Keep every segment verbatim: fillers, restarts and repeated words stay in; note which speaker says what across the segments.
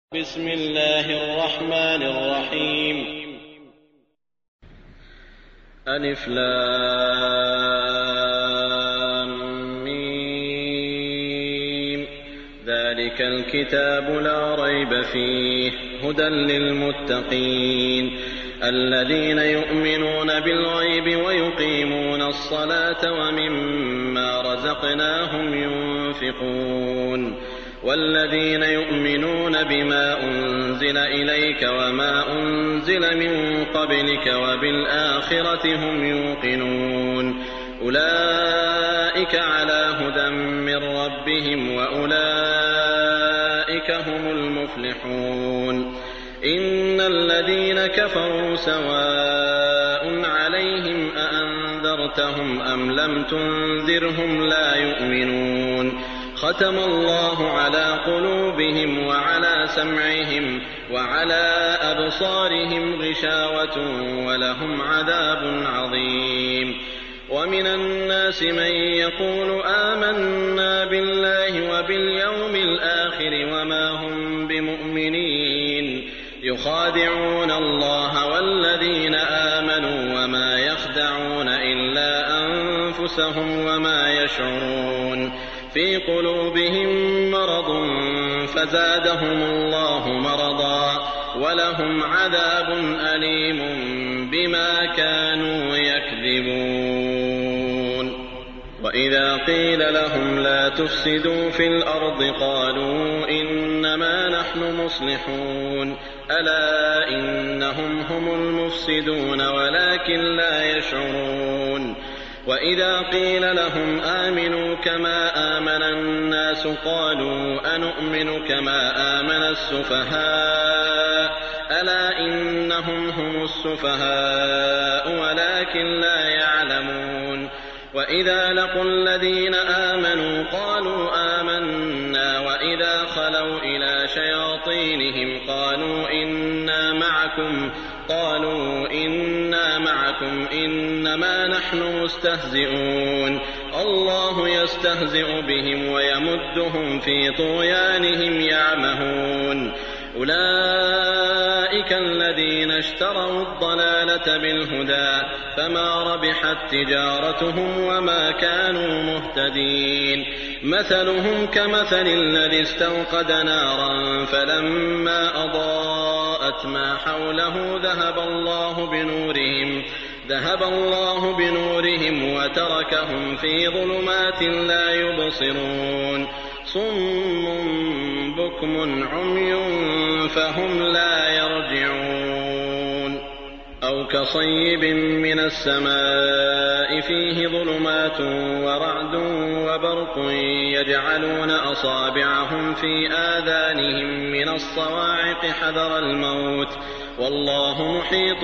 Speaker 1: بسم الله الرحمن الرحيم. ألف لام ميم. ذلك الكتاب لا ريب فيه هدى للمتقين الذين يؤمنون بالغيب ويقيمون الصلاة ومما رزقناهم ينفقون والذين يؤمنون بما أنزل إليك وما أنزل من قبلك وبالآخرة هم يوقنون أولئك على هدى من ربهم وأولئك هم المفلحون. إن الذين كفروا سواء عليهم أأنذرتهم أم لم تنذرهم لا يؤمنون. ختم الله على قلوبهم وعلى سمعهم وعلى أبصارهم غشاوة ولهم عذاب عظيم. ومن الناس من يقول آمنا بالله وباليوم الآخر وما هم بمؤمنين يخادعون الله والذين آمنوا وما يخدعون إلا أنفسهم وما يشعرون. في قلوبهم مرض فزادهم الله مرضا ولهم عذاب أليم بما كانوا يكذبون. وإذا قيل لهم لا تفسدوا في الأرض قالوا إنما نحن مصلحون ألا إنهم هم المفسدون ولكن لا يشعرون. وإذا قيل لهم آمنوا كما آمن الناس قالوا أنؤمن كما آمن السفهاء ألا إنهم هم السفهاء ولكن لا يعلمون. وإذا لقوا الذين آمنوا قالوا آمنا وإذا خلوا إلى شياطينهم قالوا إنا معكم قالوا إنا معكم إنما نحن مستهزئون الله يستهزئ بهم ويمدهم في طغيانهم يعمهون. أولئك الذين اشتروا الضلالة بالهدى فما ربحت تجارتهم وما كانوا مهتدين. مثلهم كمثل الذي استوقد نارا فلما أضاءت ما حوله ذهب الله بنورهم ذهب الله بنورهم وتركهم في ظلمات لا يبصرون. صم بكم عمي فهم لا يرجعون. أو كصيب من السماء فيه ظلمات ورعد وبرق يجعلون أصابعهم في آذانهم من الصواعق حذر الموت والله محيط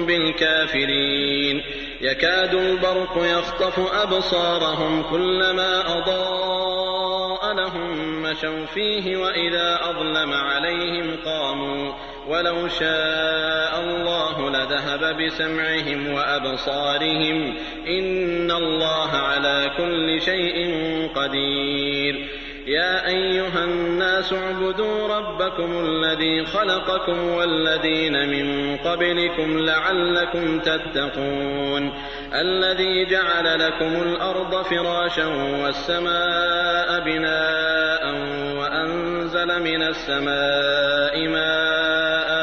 Speaker 1: بالكافرين. يكاد البرق يخطف أبصارهم كلما أضاء لهم مشوا فيه وإذا أظلم عليهم قاموا ولو شاء الله لذهب بسمعهم وأبصارهم إن الله على كل شيء قدير. يا أيها الناس اعبدوا ربكم الذي خلقكم والذين من قبلكم لعلكم تتقون الذي جعل لكم الأرض فراشا والسماء بناء وأنزل من السماء ماء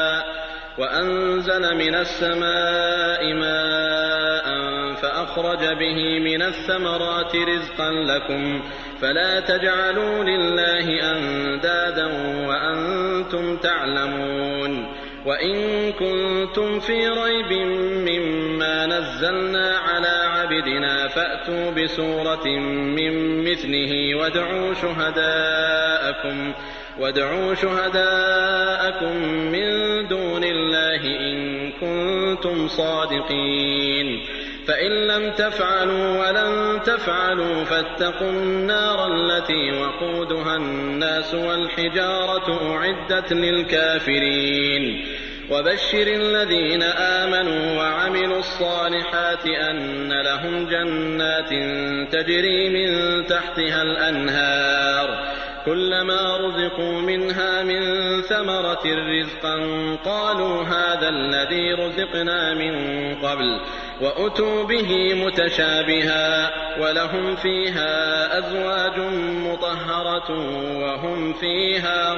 Speaker 1: وأنزل من السماء ماء فأخرج به من الثمرات رزقا لكم فلا تجعلوا لله أندادا وأنتم تعلمون. وإن كنتم في ريب مما نزلنا على عبدنا فأتوا بسورة من مثله وادعوا شهداءكم وادعوا شهداءكم من دون الله إن كنتم صادقين. فإن لم تفعلوا ولن تفعلوا فاتقوا النار التي وقودها الناس والحجارة أعدت للكافرين. وبشر الذين آمنوا وعملوا الصالحات أن لهم جنات تجري من تحتها الأنهار كلما رزقوا منها من ثمرة رزقا قالوا هذا الذي رزقنا من قبل وأتوا به متشابها ولهم فيها أزواج مطهرة وهم فيها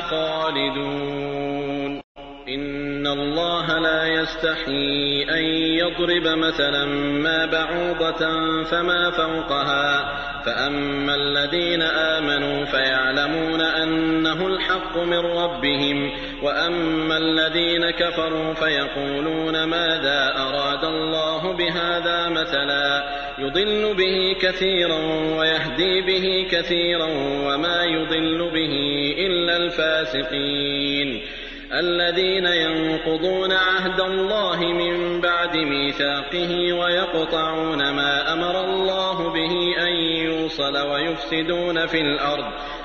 Speaker 1: خالدون. إن الله لا يستحيي أن يضرب مثلا ما بعوضة فما فوقها فأما الذين آمنوا فيعلمون أنه الحق من ربهم وأما الذين كفروا فيقولون ماذا أراد الله بهذا مثلا يضل به كثيرا ويهدي به كثيرا وما يضل به إلا الفاسقين الذين ينقضون عهد الله من بعد ميثاقه ويقطعون ما أمر الله به أن يوصل ويفسدون في الأرض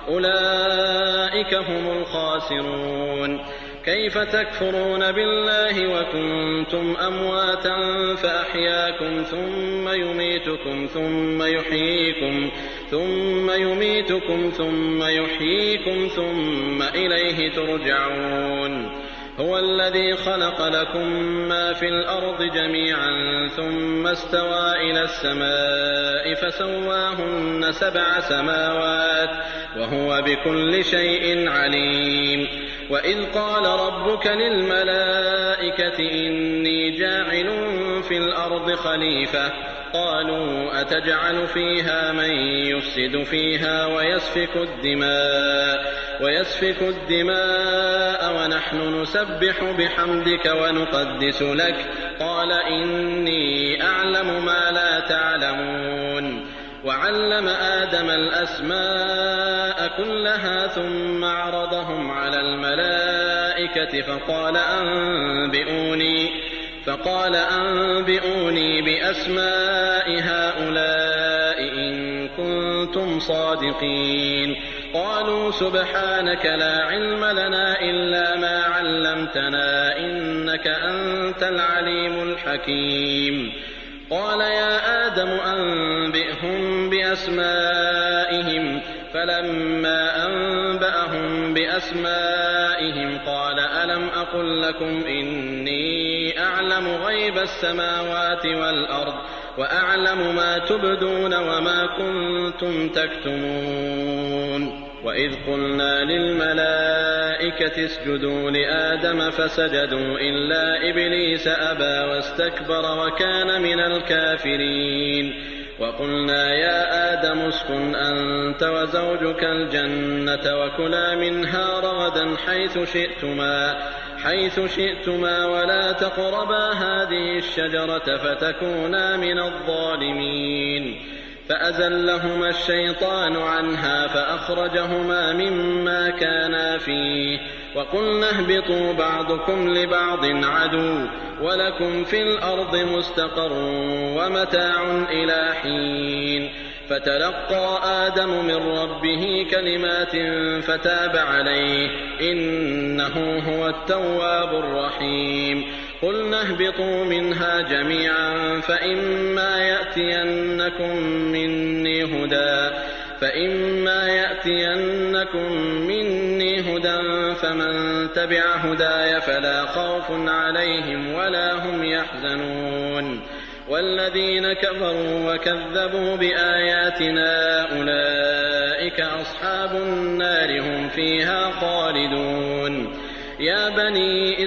Speaker 1: أولئك هم الخاسرون. كيف تكفرون بالله وكنتم أمواتا فأحياكم ثم يميتكم ثم يحييكم ثم يميتكم ثم يحييكم ثم إليه ترجعون. هو الذي خلق لكم ما في الأرض جميعا ثم استوى إلى السماء فسواهن سبع سماوات وهو بكل شيء عليم. وإذ قال ربك للملائكة إني جاعل في الأرض خليفة قالوا أتجعل فيها من يفسد فيها ويسفك الدماء ويسفك الدماء ونحن نسبح بحمدك ونقدس لك قال إني أعلم ما لا تعلمون. وعلم آدم الأسماء كلها ثم عرضهم على الملائكة فقال أنبئوني فقال أنبئوني بأسماء هؤلاء إن كنتم صادقين. قالوا سبحانك لا علم لنا إلا ما علمتنا إنك أنت العليم الحكيم. قال يا آدم أنبئهم بأسمائهم فلما أنبأهم بأسمائهم قال ألم أقل لكم إني أعلم غيب السماوات والأرض وأعلم ما تبدون وما كنتم تكتمون. وإذ قلنا للملائكة اسجدوا لآدم فسجدوا إلا إبليس أبى واستكبر وكان من الكافرين. وقلنا يا آدم اسكن أنت وزوجك الجنة وكلا منها رغدا حيث شئتما حيث شئتما ولا تقربا هذه الشجرة فتكونا من الظالمين. فأزلهما الشيطان عنها فأخرجهما مما كانا فيه وقلنا اهبطوا بعضكم لبعض عدو ولكم في الأرض مستقر ومتاع إلى حين. فتلقى آدم من ربه كلمات فتاب عليه إنه هو التواب الرحيم. قلنا اهبطوا منها جميعا فإما يأتينكم مني هدى فإما يأتينكم مني هدى فمن تبع هداي فلا خوف عليهم ولا هم يحزنون. والذين كفروا وكذبوا بآياتنا أولئك أصحاب النار هم فيها خالدون. يا بني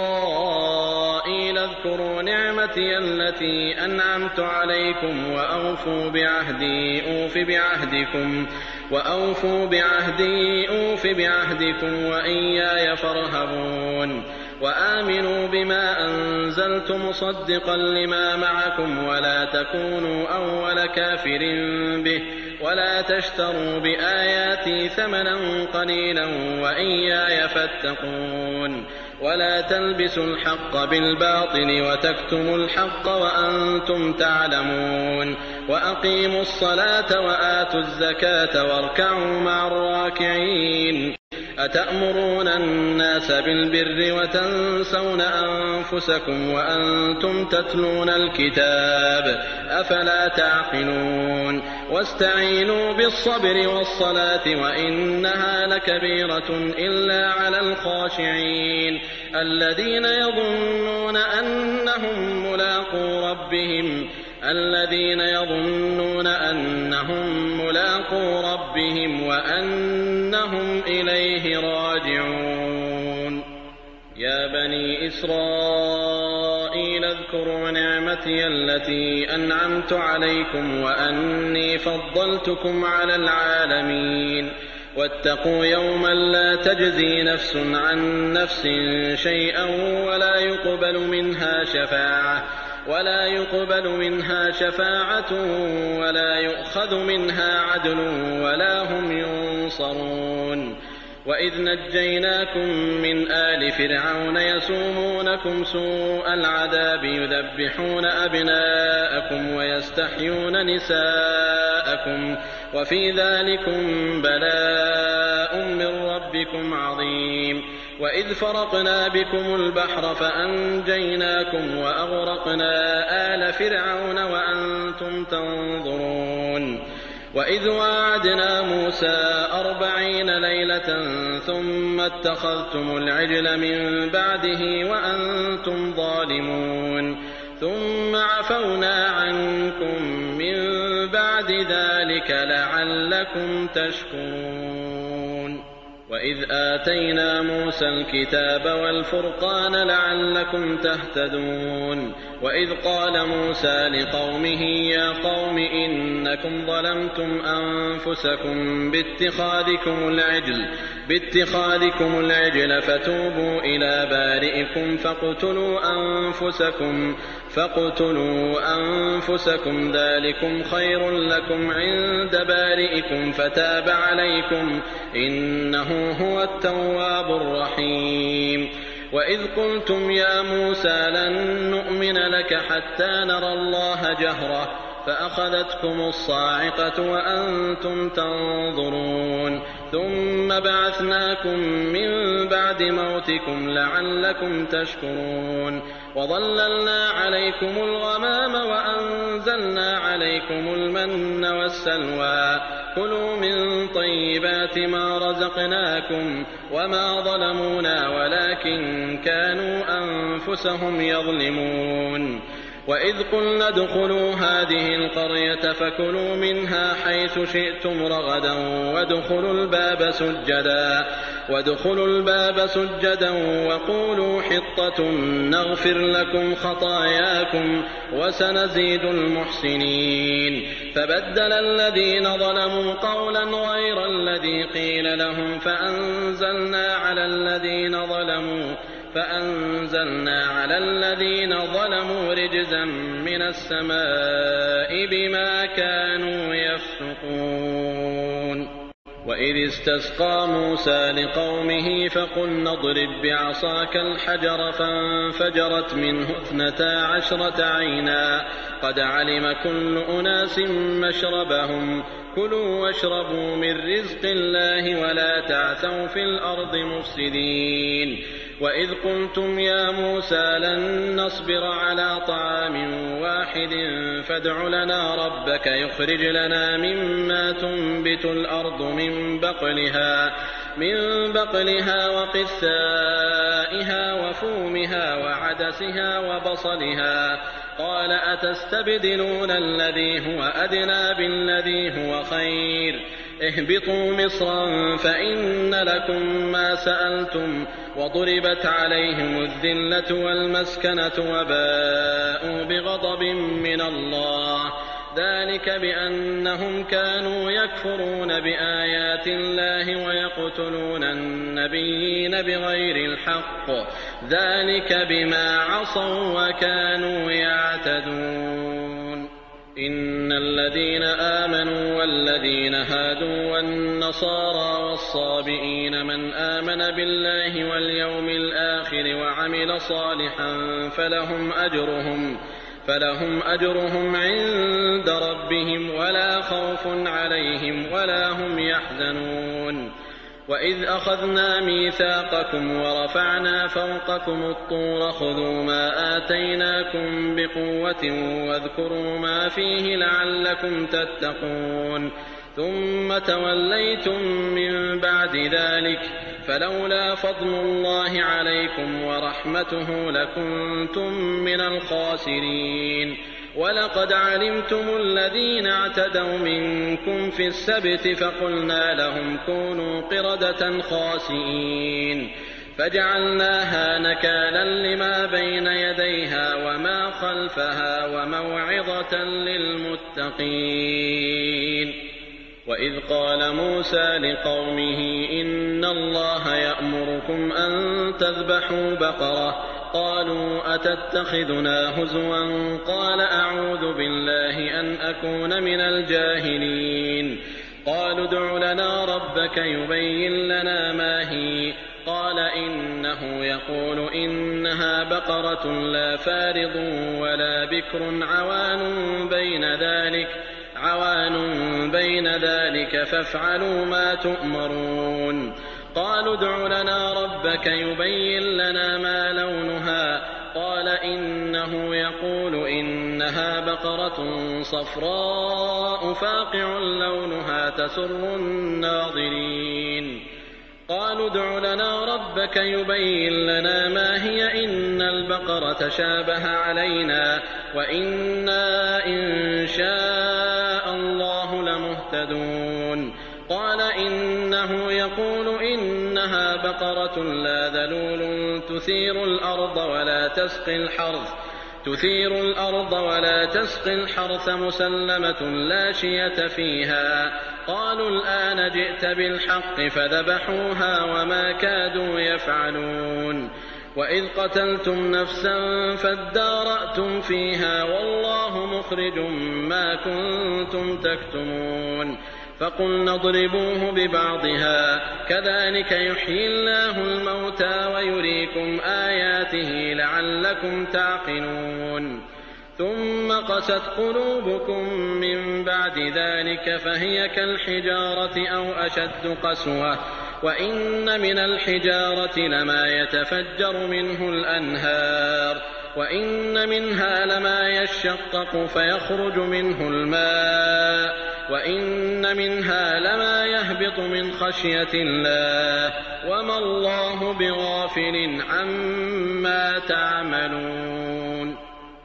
Speaker 1: إسرائيل اذكروا نعمتي التي أنعمت عليكم وأوفوا بعهدي أوف بعهدكم وأوفوا بعهدي أوف بعهدكم وإياي فارهبون. وآمنوا بما أنزلت مصدقا لما معكم ولا تكونوا أول كافر به ولا تشتروا بآياتي ثمنا قليلا وإياي فاتقون. ولا تلبسوا الحق بالباطل وتكتموا الحق وأنتم تعلمون. وأقيموا الصلاة وآتوا الزكاة واركعوا مع الراكعين. أتأمرون الناس الناس بالبر وتنسون أنفسكم وأنتم تتلون الكتاب أفلا تعقلون واستعينوا بالصبر والصلاة وإنها لكبيرة إلا على الخاشعين الذين يظنون أنهم ملاقو ربهم الذين يظنون أنهم ملاقو ربهم وأنهم إليه راجعون يا بني إسرائيل اذكروا نعمتي التي أنعمت عليكم وأني فضلتكم على العالمين واتقوا يوما لا تجزي نفس عن نفس شيئا ولا يقبل منها شفاعة ولا يقبل منها شفاعة ولا يؤخذ منها عدل ولا هم ينصرون وإذ نجيناكم من آل فرعون يسومونكم سوء العذاب يذبحون أبناءكم ويستحيون نساءكم وفي ذلكم بلاء من ربكم عظيم وإذ فرقنا بكم البحر فأنجيناكم وأغرقنا آل فرعون وأنتم تنظرون وإذ واعدنا موسى أربعين ليلة ثم اتخذتم العجل من بعده وأنتم ظالمون ثم عفونا عنكم من بعد ذلك لعلكم تشكرون وإذ آتينا موسى الكتاب والفرقان لعلكم تهتدون وإذ قال موسى لقومه يا قوم إنكم ظلمتم أنفسكم باتخاذكم العجل باتخاذكم العجل فتوبوا إلى بارئكم فاقتلوا أنفسكم فاقتلوا أنفسكم ذلكم خير لكم عند بارئكم فتاب عليكم إنه هو التواب الرحيم وإذ قلتم يا موسى لن نؤمن لك حتى نرى الله جهرة فأخذتكم الصاعقة وأنتم تنظرون ثم بعثناكم من بعد موتكم لعلكم تشكرون وظللنا عليكم الغمام وأنزلنا عليكم المن والسلوى كلوا من طيبات ما رزقناكم وما ظلمونا ولكن كانوا أنفسهم يظلمون وإذ قلنا ادخلوا هذه القرية فكلوا منها حيث شئتم رغدا وادخلوا الباب سجدا وادخلوا الباب سجدا وقولوا حطة نغفر لكم خطاياكم وسنزيد المحسنين فبدل الذين ظلموا قولا غير الذي قيل لهم فأنزلنا على الذين ظلموا فأنزلنا على الذين ظلموا رجزا من السماء بما كانوا يفسقون وإذ استسقى موسى لقومه فقلنا اضرب بعصاك الحجر فانفجرت منه اثنتا عشرة عينا قد علم كل أناس مشربهم كلوا واشربوا من رزق الله ولا تعثوا في الأرض مفسدين وإذ قلتم يا موسى لن نصبر على طعام واحد فادع لنا ربك يخرج لنا مما تنبت الأرض من بقلها من بقلها وقثائها وفومها وعدسها وبصلها قال أتستبدلون الذي هو أدنى بالذي هو خير اهبطوا مصرا فإن لكم ما سألتم وضربت عليهم الذلة والمسكنة وباءوا بغضب من الله ذلك بأنهم كانوا يكفرون بآيات الله ويقتلون النبيين بغير الحق ذلك بما عصوا وكانوا يعتدون إن الذين آمنوا والذين هادوا والنصارى والصابئين من آمن بالله واليوم الآخر وعمل صالحا فلهم أجرهم فلهم أجرهم عند ربهم ولا خوف عليهم ولا هم يحزنون وإذ أخذنا ميثاقكم ورفعنا فوقكم الطور خذوا ما آتيناكم بقوة واذكروا ما فيه لعلكم تتقون ثم توليتم من بعد ذلك فلولا فضل الله عليكم ورحمته لكنتم من الخاسرين ولقد علمتم الذين اعتدوا منكم في السبت فقلنا لهم كونوا قردة خاسئين فجعلناها نكالا لما بين يديها وما خلفها وموعظة للمتقين. وإذ قال موسى لقومه إن الله يأمركم أن تذبحوا بقرة قالوا أتتخذنا هزوا قال أعوذ بالله أن أكون من الجاهلين قالوا ادع لنا ربك يبين لنا ما هي قال إنه يقول إنها بقرة لا فارض ولا بكر عوان بين ذلك عوان بين ذلك فافعلوا ما تؤمرون قالوا ادع لنا ربك يبين لنا ما لونها قال إنه يقول إنها بقرة صفراء فاقع لونها تسر الناظرين قالوا ادع لنا ربك يبين لنا ما هي إن البقرة شابه علينا وإنا إن شاء الله لمهتدون قال إنه يقول إنها بقرة لا ذلول تثير الأرض ولا تسقي الحرث تثير الأرض ولا تسقي الحرث مسلمة لا شية فيها قالوا الآن جئت بالحق فذبحوها وما كادوا يفعلون وإذ قتلتم نفسا فادارأتم فيها والله مخرج ما كنتم تكتمون فقلنا اضربوه ببعضها كذلك يحيي الله الموتى ويريكم آياته لعلكم تعقلون ثم قست قلوبكم من بعد ذلك فهي كالحجارة أو أشد قسوة وإن من الحجارة لما يتفجر منه الأنهار وإن منها لما يشقق فيخرج منه الماء وإن منها لما يهبط من خشية الله وما الله بغافل عما تعملون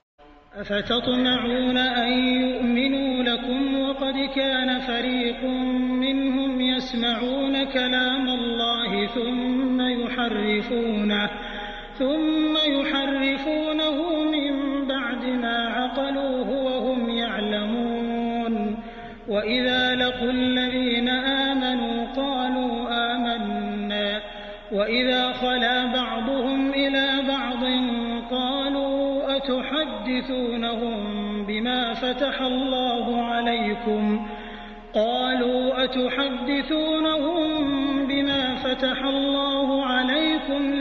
Speaker 2: أفتطمعون أن يؤمنوا لكم وقد كان فريق منهم يسمعون كلام الله ثم يحرفونه ثم يحرفونه من بعد ما عقلوه وهم يعلمون وإذا لقوا الذين آمنوا قالوا آمنا وإذا خلا بعضهم إلى بعض قالوا أتحدثونهم بما فتح الله عليكم قالوا أتحدثونهم بما فتح الله عليكم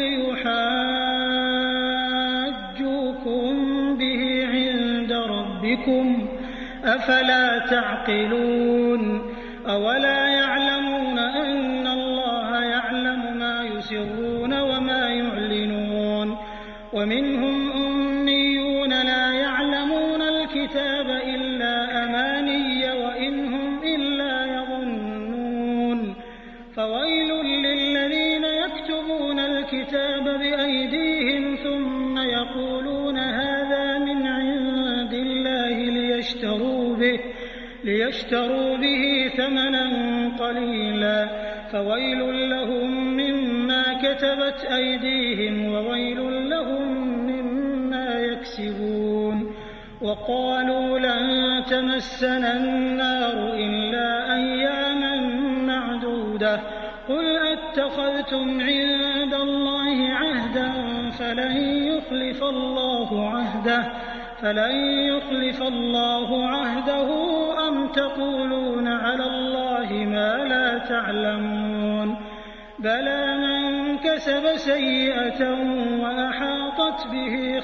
Speaker 2: ليحاجوكم به عند ربكم أفلا تعقلون أولا يعلمون أن الله يعلم ما يسرون وما يعلنون ومنهم أميون لا يعلمون الكتاب إلا أماني وإن هم إلا يظنون فويل للذين يكتبون الكتاب بأيديهم ثم يقولون هذا من عند الله ليشتروا به ليشتروا به ثمنا قليلا فويل لهم مما كتبت أيديهم وويل لهم مما يكسبون وقالوا لن تمسنا النار إلا أياما معدودة قل أتخذتم عند الله عهدا فلن يخلف الله عهده فلن يخلف الله عهده أم تقولون على الله ما لا تعلمون بلى من كسب سيئة وأحاطت به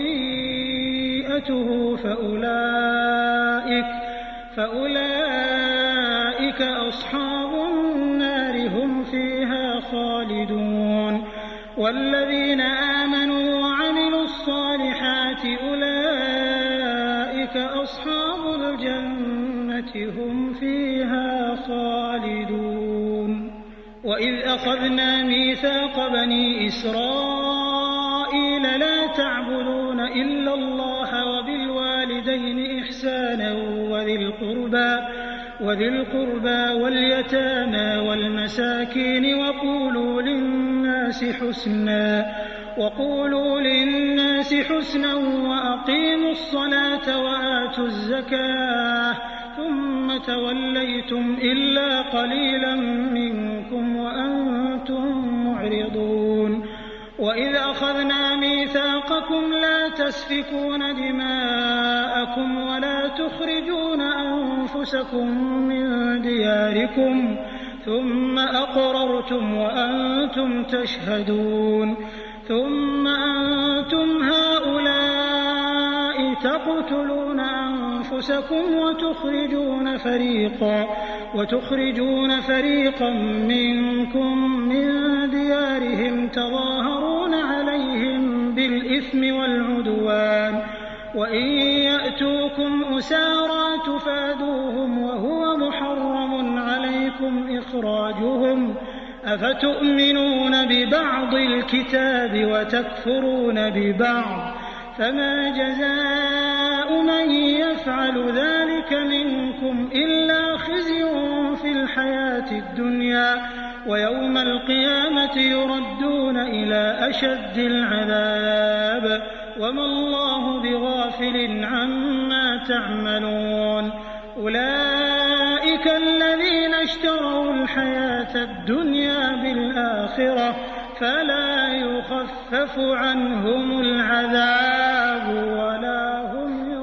Speaker 2: خطيئته فأولئك, فأولئك أصحاب النار هم فيها خالدون والذين آمنوا وعملوا الصالحات أولئك أصحاب الجنة هم فيها خالدون وإذ أخذنا ميثاق بني إسرائيل لا تعبدون إلا الله وبالوالدين إحسانا وذي القربى وذي القربى واليتامى والمساكين وقولوا للناس حسنا وقولوا للناس حسنا وأقيموا الصلاة وآتوا الزكاة ثم توليتم إلا قليلا منكم وأنتم معرضون وإذ أخذنا ميثاقكم لا تسفكون دماءكم ولا تخرجون أنفسكم من دياركم ثم أقررتم وأنتم تشهدون ثم أنتم هؤلاء تقتلون أنفسكم وتخرجون فريقا وتخرجون فريقا منكم من ديارهم تظاهرون عليهم بالإثم والعدوان وإن يأتوكم أسارى تفادوهم وهو محرم عليكم إخراجهم أفتؤمنون ببعض الكتاب وتكفرون ببعض فما جزاء من يفعل ذلك منكم إلا خزي في الحياة الدنيا ويوم القيامة يردون إلى أشد العذاب وما الله بغافل عما تعملون أولئك الذين اشتروا الحياة الدنيا بالآخرة فلا يخفف عنهم العذاب ولا هم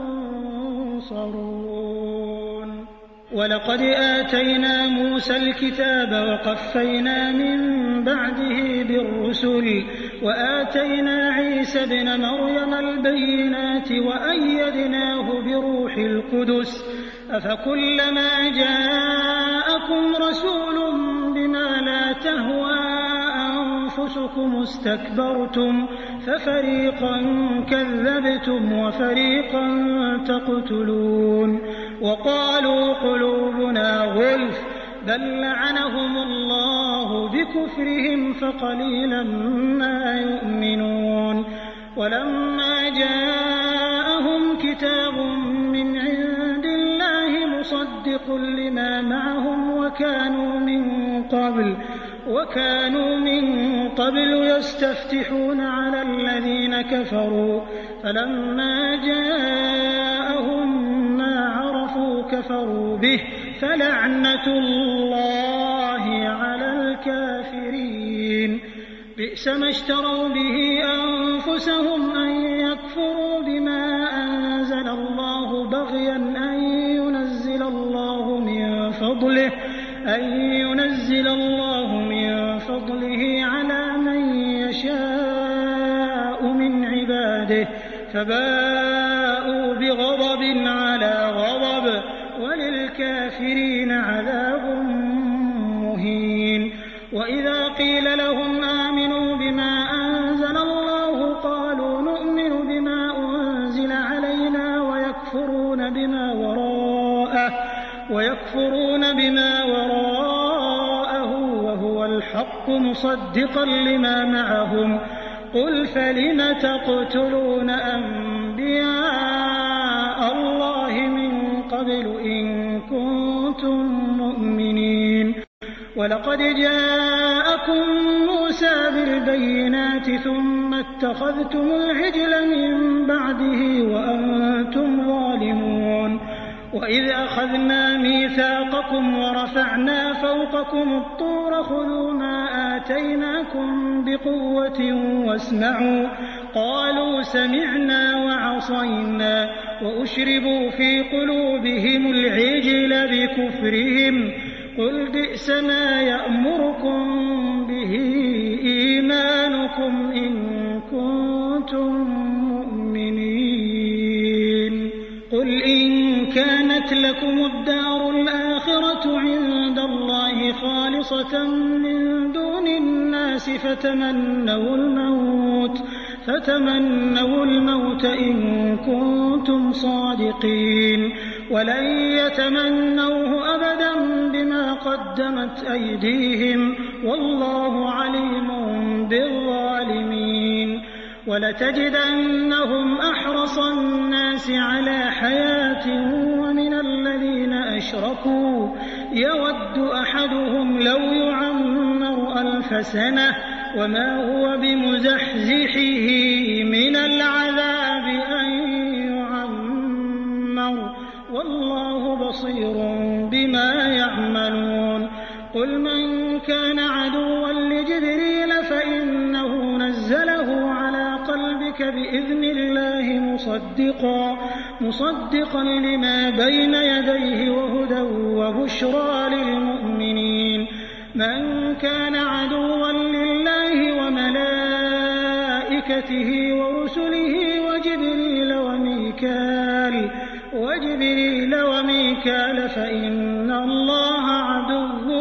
Speaker 2: ينصرون ولقد آتينا موسى الكتاب وقفينا من بعده بالرسل وآتينا عيسى ابن مريم البينات وأيدناه بروح القدس أفكلما جاءكم رسول بما لا تهوى أنفسكم استكبرتم ففريقا كذبتم وفريقا تقتلون وقالوا قلوبنا غلف بل لعنهم الله بكفرهم فقليلا ما يؤمنون ولما جاءهم كتاب من عند الله مصدق لما معهم وكانوا من قبل وكانوا من قبل يستفتحون على الذين كفروا فلما جاءهم ما عرفوا كفروا به فلعنة الله على الكافرين بئس ما اشتروا به أنفسهم أن يكفروا بما أنزل الله بغيا أن ينزل الله من فضله أن ينزل الله من فضله على من يشاء من عباده فباءوا بغضب على غضب وللكافرين عذاب مهين وإذا قيل لهم آمنوا بما أنزل الله قالوا نؤمن بما أنزل علينا ويكفرون بما وراءه ويكفرون بما وراءه وهو الحق مصدقا لما معهم قل فلم تقتلون أنبياء الله من قبل إن كنتم مؤمنين ولقد جاءكم موسى بالبينات ثم اتخذتم العجل من بعده وأنتم ظالمون وإذ أخذنا ميثاقكم ورفعنا فوقكم الطور خذوا ما آتيناكم بقوة واسمعوا قالوا سمعنا وعصينا وأشربوا في قلوبهم العجل بكفرهم قل بئس ما يأمركم به إيمانكم إن كنتم مؤمنين قل إن كانت كانت لكم الدار الآخرة عند الله خالصة من دون الناس فتمنوا الموت فتمنوا الموت إن كنتم صادقين ولن يتمنوه أبدا بما قدمت أيديهم والله عليم بالظالمين ولتجدنهم أحرص الناس على حياة ومن الذين أشركوا يود أحدهم لو يعمر ألف سنة وما هو بمزحزحه من العذاب أن يعمر والله بصير بما يعملون قل من كان عدوا لجبريل فإنه نزله على قلبك بإذن الله مصدقا مصدقا لما بين يديه وهدى وبشرى للمؤمنين من كان عدوا لله وملائكته ورسله وجبريل وميكال وجبريل وميكال فإن الله عدو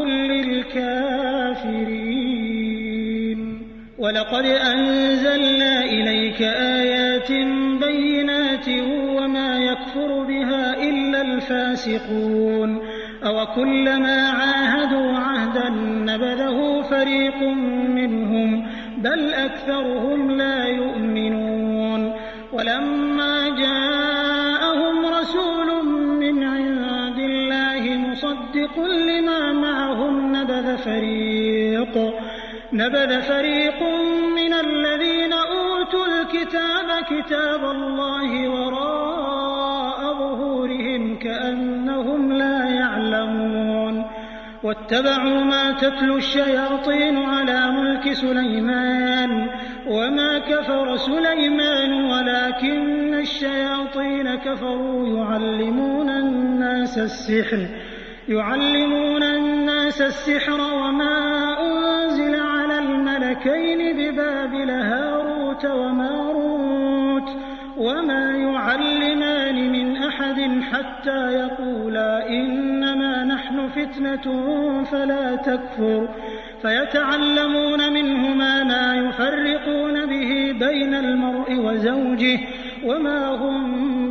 Speaker 2: للكافرين ولقد أنزلنا إليك آيات بينات وما يكفر بها إلا الفاسقون أوكلما عاهدوا عهدا نبذه فريق منهم بل أكثرهم لا يؤمنون ولما جاءهم رسول من عند الله مصدق لما معهم نبذ فريق نبذ فريق من الذين أوتوا الكتاب كتاب الله وراء ظهورهم كأنهم لا يعلمون واتبعوا ما تتلو الشياطين على ملك سليمان وما كفر سليمان ولكن الشياطين كفروا يعلمون الناس السحر يعلمون الناس السحر وما أنزل على الملكين ببابل هاروت وماروت وما يعلمان من أحد حتى يقولا إنما نحن فتنة فلا تكفر فيتعلمون منهما ما يفرقون به بين المرء وزوجه وما هم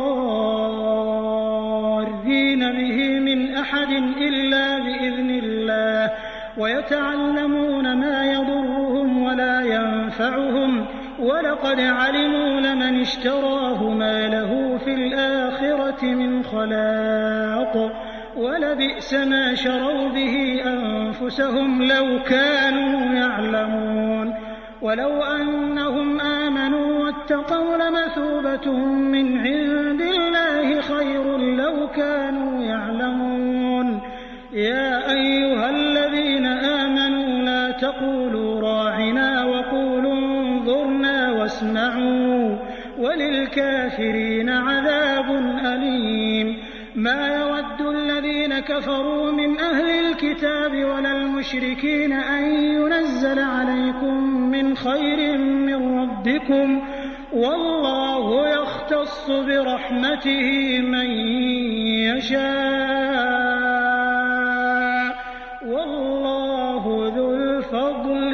Speaker 2: بضارين به من أحد إلا بإذن الله ويتعلمون ما يضرهم ولا ينفعهم ولقد علموا لمن اشتراه ما له في الآخرة من خلاق ولبئس ما شروا به أنفسهم لو كانوا يعلمون ولو أنهم آمنوا واتقوا لمثوبة من عند الله خير لو كانوا يعلمون يا أيها الذين آمنوا لا تقولوا راعنا وقولوا انظرنا واسمعوا وللكافرين عذاب أليم ما يود الذين كفروا من أهل الكتاب ولا المشركين أن ينزل عليكم من خير من ربكم والله يختص برحمته من يشاء والله ذو الفضل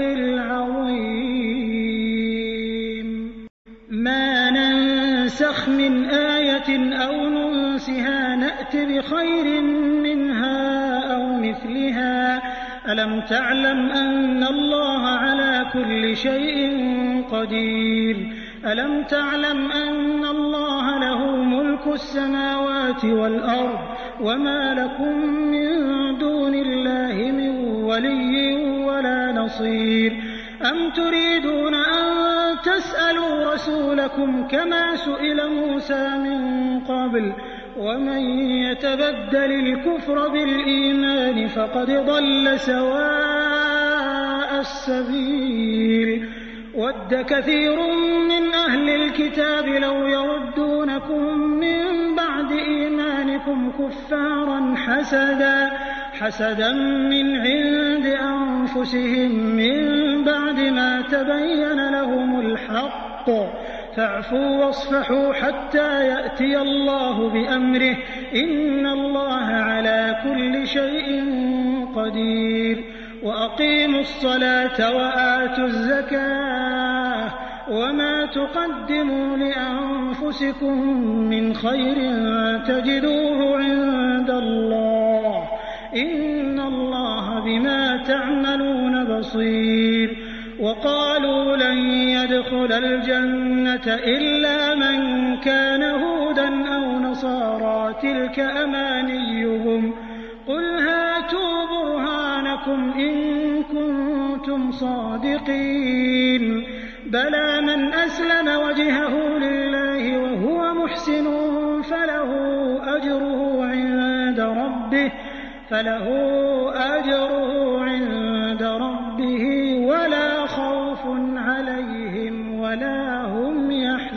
Speaker 2: العظيم ما ننسخ من آية أو ننسها نأت بخير منها أو مثلها ألم تعلم أن الله على كل شيء قدير ألم تعلم أن الله له ملك السماوات والأرض وما لكم من دون الله من ولي ولا نصير أم تريدون أن تسألوا رسولكم كما سئل موسى من قبل ومن يتبدل الكفر بالإيمان فقد ضل سواء السبيل ود كثير من أهل الكتاب لو يردونكم من بعد إيمانكم كفارا حسدا حسدا من عند أنفسهم من بعد ما تبين لهم الحق فاعفوا واصفحوا حتى يأتي الله بأمره إن الله على كل شيء قدير وأقيموا الصلاة وآتوا الزكاة وما تقدموا لأنفسكم من خير تجدوه عند الله إن الله بما تعملون بصير وقالوا لن يدخل الجنة إلا من كان هودا أو نصارى تلك أمانيهم قل هاتوا برهانكم إن كنتم صادقين بلى من أسلم وجهه لله وهو محسن فله أجره عند ربه فله أجره عند ربه ولا خوف عليهم ولا هم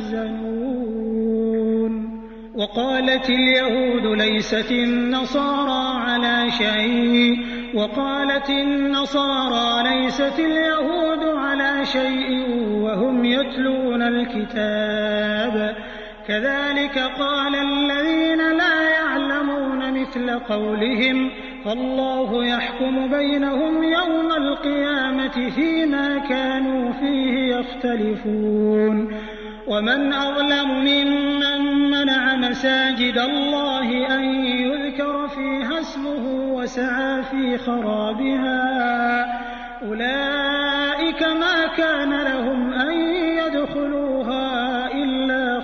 Speaker 2: يحزنون وقالت اليهود ليست النصارى على شيء وقالت النصارى ليست اليهود على شيء وهم يتلون الكتاب كذلك قال الذين لا يعلمون مثل قولهم فالله يحكم بينهم يوم القيامة فيما كانوا فيه يختلفون ومن أظلم ممن منع مساجد الله أن يذكر فيها اسمه وسعى في خرابها أولئك ما كان لهم أن يدخلوها إلا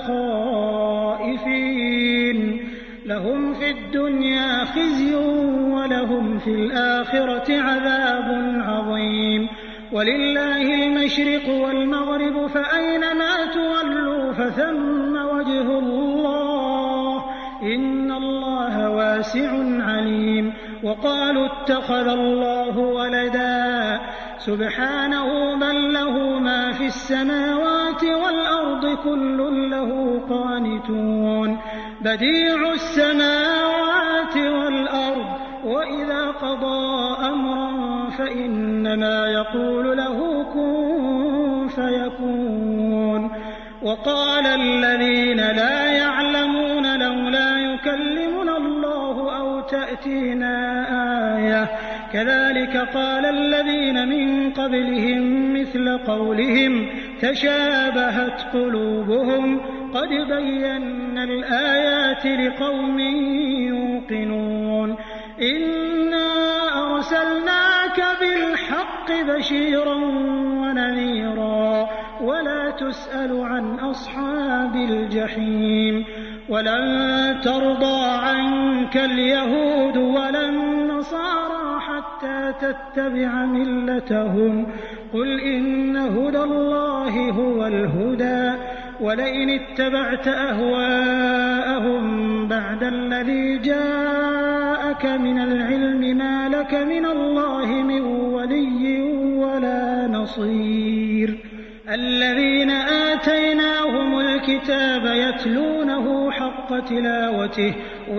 Speaker 2: خائفين لهم في الدنيا خزي ولهم في الآخرة عذاب عظيم ولله المشرق والمغرب فأينما تولوا فثم وجه الله إن الله واسع عليم وقالوا اتخذ الله ولدا سبحانه بل له ما في السماوات والأرض كل له قانتون بديع السماوات والأرض وإذا قضى أمرا فإنما يقول له كن فيكون وقال الذين لا يعلمون لولا يكلمنا الله أو تأتينا آية كذلك قال الذين من قبلهم مثل قولهم تشابهت قلوبهم قد بينا الآيات لقوم يوقنون إنا أرسلناك بالحق بشيرا ونذيرا ولا تسأل عن أصحاب الجحيم ولن ترضى عنك اليهود ولا النصارى حتى تتبع ملتهم قل إن هدى الله هو الهدى ولئن اتبعت أهواءهم بعد الذي جاءك من العلم ما لك من الله من ولي ولا نصير الذين آتيناهم الكتاب يتلونه حق تلاوته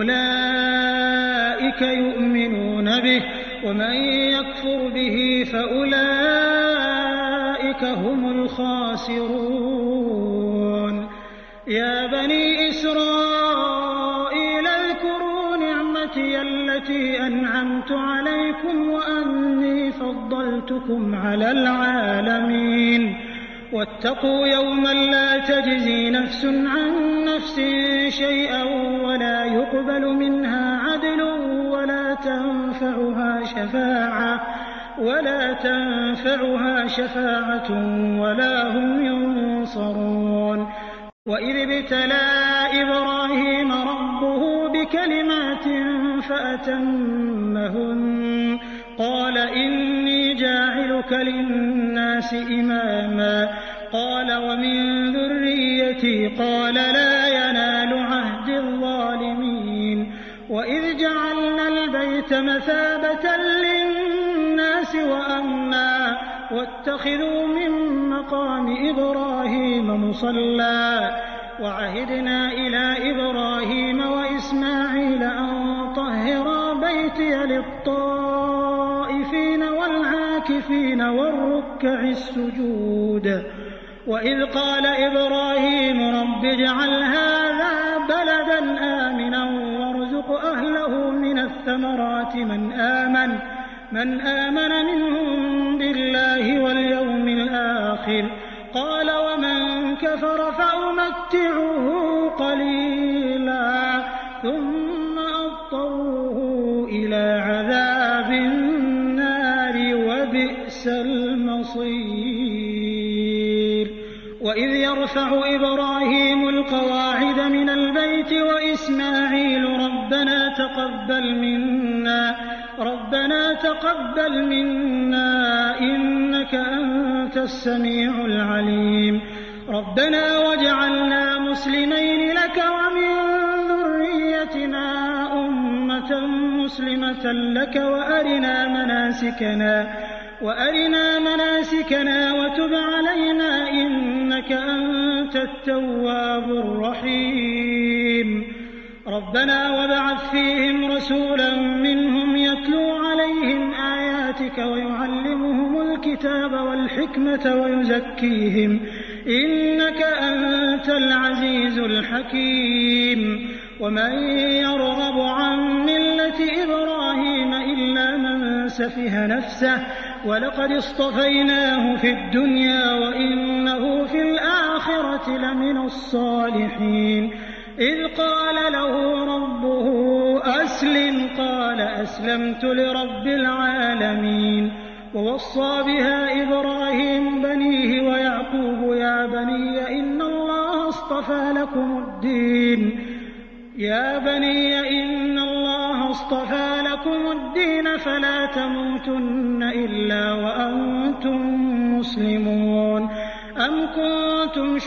Speaker 2: أولئك يؤمنون به ومن يكفر به فأولئك هم الخاسرون يا بني إسرائيل اذكروا نعمتي التي أنعمت عليكم وأني فضلتكم على العالمين واتقوا يوما لا تجزي نفس عن نفس شيئا ولا يقبل منها عدل ولا تنفعها شفاعة ولا تنفعها شفاعة ولا هم ينصرون وإذ ابتلى إبراهيم ربه بكلمات فأتمهن قال إني جاعلك للناس إماما قال ومن ذريتي قال لا ينال عهد الظالمين وإذ جعلنا البيت مثابة للناس وأمنا واتخذوا من مقام إبراهيم مصلى وعهدنا إلى إبراهيم وإسماعيل أن طهرا بيتي للطائفين والعاكفين والركع السجود وإذ قال إبراهيم رب اجعل هذا بلدا آمنا وارزق أهله من الثمرات من آمن من آمن منهم بالله واليوم الآخر قال ومن كفر فأمتعه قليلا ثم أضطره إلى عذاب النار وبئس المصير. وإذ يرفع إبراهيم القواعد من البيت وإسماعيل ربنا تقبل منا ربنا تقبل منا إنك أنت السميع العليم ربنا واجعلنا مسلمين لك ومن ذريتنا أمة مسلمة لك وأرنا مناسكنا وأرنا مناسكنا وتب علينا إنك أنت التواب الرحيم. ربنا وابعث فيهم رسولا منهم يتلو عليهم آياتك ويعلمهم الكتاب والحكمة ويزكيهم إنك أنت العزيز الحكيم. ومن يرغب عن ملة إبراهيم إلا من سفه نفسه ولقد اصطفيناه في الدنيا وإنه في الآخرة لمن الصالحين. إذ قال له ربه أسلم قال أسلمت لرب العالمين. ووصى بها إبراهيم بنيه ويعقوب يا بني إن الله اصطفى لكم الدين يا بني إن الله اصطفى لكم الدين فلا تموتن إلا وأنتم مسلمون. أم كنتم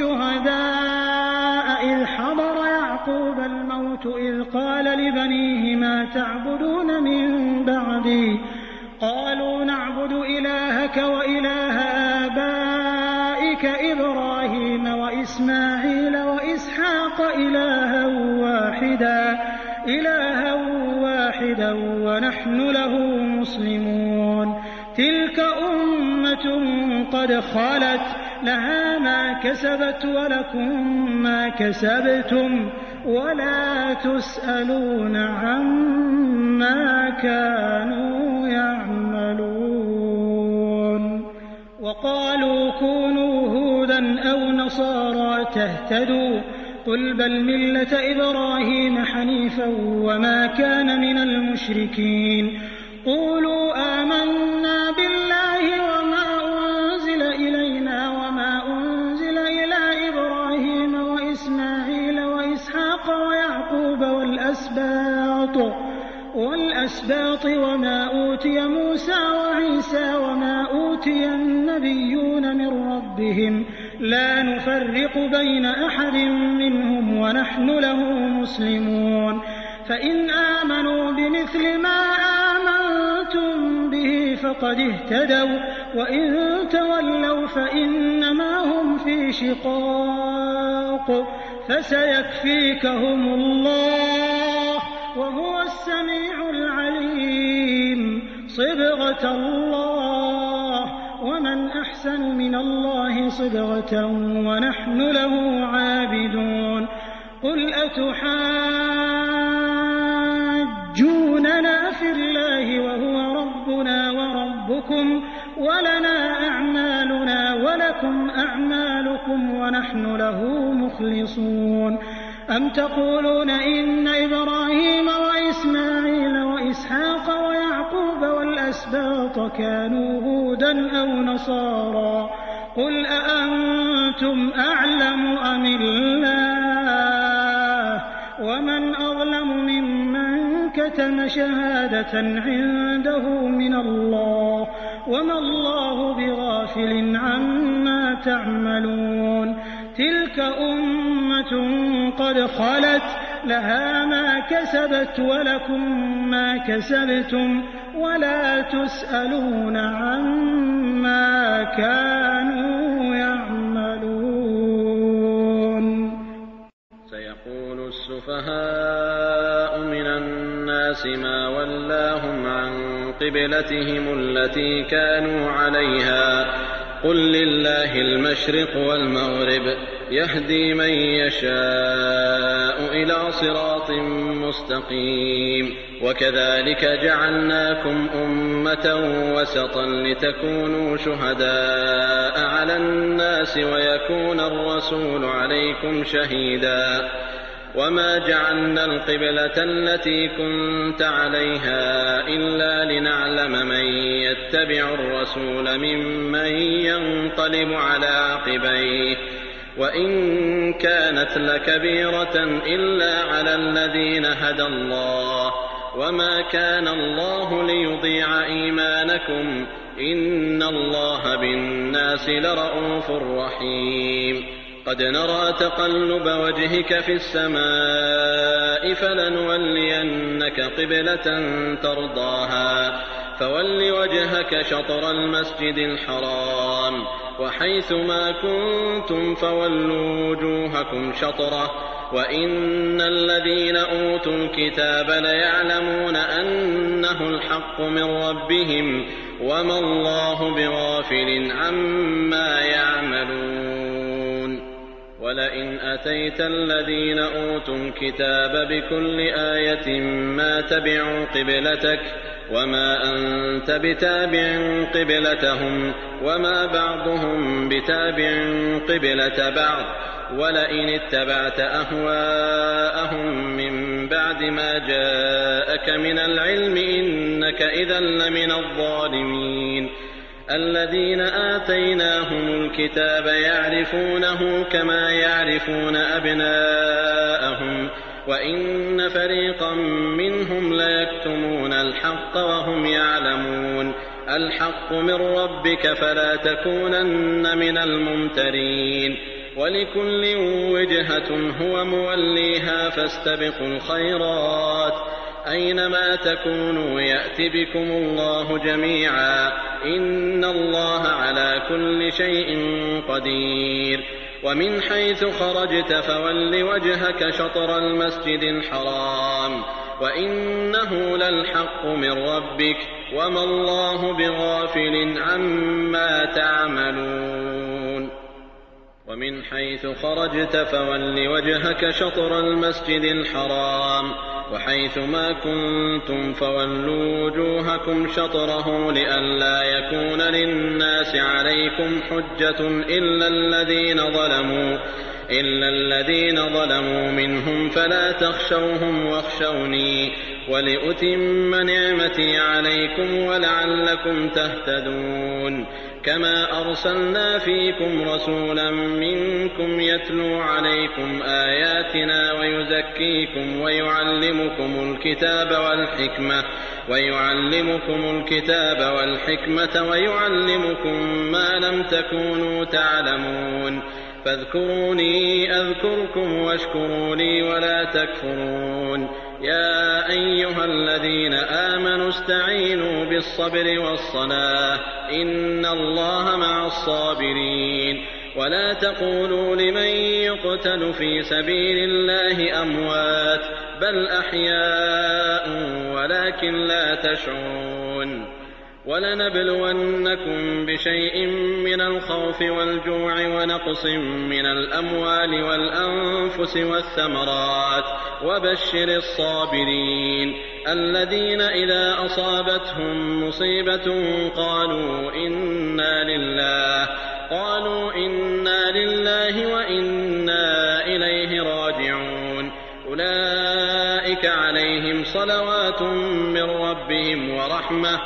Speaker 2: شهداء إذ حضر يعقوب الموت إذ قال لبنيه ما تعبدون من بعدي قالوا نعبد إلهك وإله آبائك إبراهيم وإسماعيل وإسحاق إلها واحدا إلها واحدا ونحن له مسلمون. تلك أمة قد خلت لها ما كسبت ولكم ما كسبتم ولا تسألون عما كانوا يعملون. وقالوا كونوا هودا أو نصارى تهتدوا قل بل ملة إبراهيم حنيفا وما كان من المشركين. قولوا آمنا بالله وما أنزل إلينا وما أنزل إلى إبراهيم وإسماعيل وإسحاق ويعقوب والأسباط والأسباط وما أوتي موسى وعيسى وما أوتي النبيون من ربهم لا نفرق بين أحد منهم ونحن له مسلمون. فإن آمنوا بمثل ما آمنتم به فقد اهتدوا وإن تولوا فإنما هم في شقاق فسيكفيكهم الله وهو السميع العليم. صبغة الله ومن أحسن من الله صبغة ونحن له عابدون. قل أتحاجوننا في الله وهو ربنا وربكم ولنا أعمالنا ولكم أعمالكم ونحن له مخلصون. أم تقولون إن إبراهيم وإسماعيل وإسحاق ويعقوب والأسباط كانوا هودا أو نصارى قل أأنتم أعلم أم الله ومن أظلم ممن كتم شهادة عنده من الله وما الله بغافل عما تعملون. تلك أمة قد خلت لها ما كسبت ولكم ما كسبتم ولا تسألون عما كانوا يعملون.
Speaker 1: سيقول السفهاء من الناس ما ولاهم عن قبلتهم التي كانوا عليها قل لله المشرق والمغرب يهدي من يشاء إلى صراط مستقيم. وكذلك جعلناكم أمة وسطا لتكونوا شهداء على الناس ويكون الرسول عليكم شهيدا. وما جعلنا القبلة التي كنت عليها إلا لنعلم من يتبع الرسول ممن ينقلب على عقبيه وإن كانت لكبيرة إلا على الذين هدى الله وما كان الله ليضيع إيمانكم إن الله بالناس لرءوف رحيم. قد نرى تقلب وجهك في السماء فلنولينك قبلة ترضاها فول وجهك شطر المسجد الحرام وحيث ما كنتم فولوا وجوهكم شطره وإن الذين أوتوا الكتاب ليعلمون أنه الحق من ربهم وما الله بغافل عما يعملون. ولئن أتيت الذين أوتوا الكتاب بكل آية ما تبعوا قبلتك وما أنت بتابع قبلتهم وما بعضهم بتابع قبلة بعض ولئن اتبعت أهواءهم من بعد ما جاءك من العلم إنك إذا لمن الظالمين. الذين آتيناهم الكتاب يعرفونه كما يعرفون أبناءهم وإن فريقا منهم ليكتمون الحق وهم يعلمون. الحق من ربك فلا تكونن من الممترين. ولكل وجهة هو موليها فاستبقوا الخيرات أينما تكونوا يأت بكم الله جميعا إن الله على كل شيء قدير. ومن حيث خرجت فول وجهك شطر المسجد الحرام وإنه للحق من ربك وما الله بغافل عما تعملون. ومن حيث خرجت فول وجهك شطر المسجد الحرام وحيث ما كنتم فولوا وجوهكم شطره لئلا يكون للناس عليكم حجة إلا الذين ظلموا إلا الذين ظلموا منهم فلا تخشوهم واخشوني ولأتم نعمتي عليكم ولعلكم تهتدون. كما أرسلنا فيكم رسولا منكم يتلو عليكم آياتنا ويزكيكم ويعلمكم الكتاب والحكمة ويعلمكم الكتاب والحكمة ويعلمكم ما لم تكونوا تعلمون. فاذكروني أذكركم واشكروا لي ولا تكفرون. يا أيها الذين آمنوا استعينوا بالصبر والصلاة إن الله مع الصابرين. ولا تقولوا لمن يقتل في سبيل الله أموات بل أحياء ولكن لا تشعرون. ولنبلونكم بشيء من الخوف والجوع ونقص من الأموال والأنفس والثمرات وبشر الصابرين الذين إذا أصابتهم مصيبة قالوا إنا لله قالوا إنا لله وإنا إليه راجعون. أولئك عليهم صلوات من ربهم ورحمة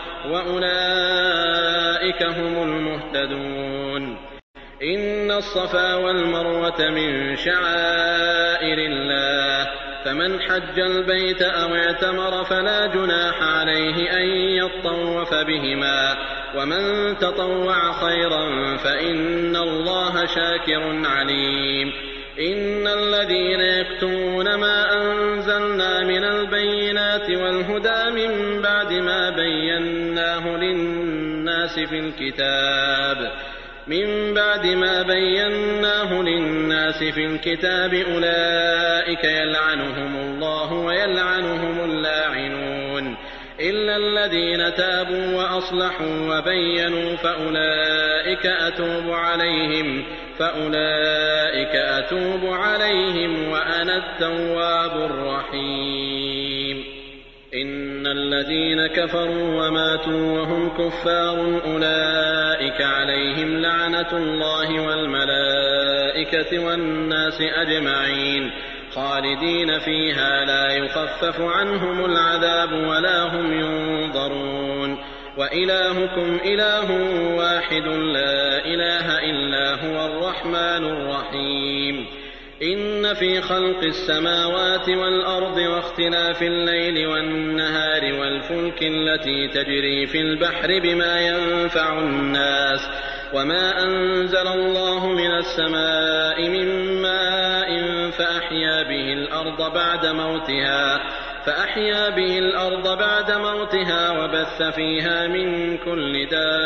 Speaker 1: وأولئك هم المهتدون. إن الصفا والمروة من شعائر الله فمن حج البيت أو اعتمر فلا جناح عليه أن يطوف بهما ومن تطوع خيرا فإن الله شاكر عليم. إن الذين يكتمون ما أنزلنا من البينات والهدى من بعد ما بيناه للناس في الكتاب من بعد ما بيناه للناس في الكتاب أولئك يلعنهم الله ويلعنهم اللاعنون. إلا الذين تابوا وأصلحوا وبينوا فأولئك أتوب عليهم فأولئك أتوب عليهم وأنا التواب الرحيم. إن الذين كفروا وماتوا وهم كفار أولئك عليهم لعنة الله والملائكة والناس أجمعين خالدين فيها لا يخفف عنهم العذاب ولا هم ينظرون. وإلهكم إله واحد لا إله إلا هو الرحمن الرحيم. إن في خلق السماوات والأرض واختلاف الليل والنهار والفلك التي تجري في البحر بما ينفع الناس وما أنزل الله من السماء من ماء فأحيا به الأرض بعد موتها فأحيا به الأرض بعد موتها وبث فيها من كل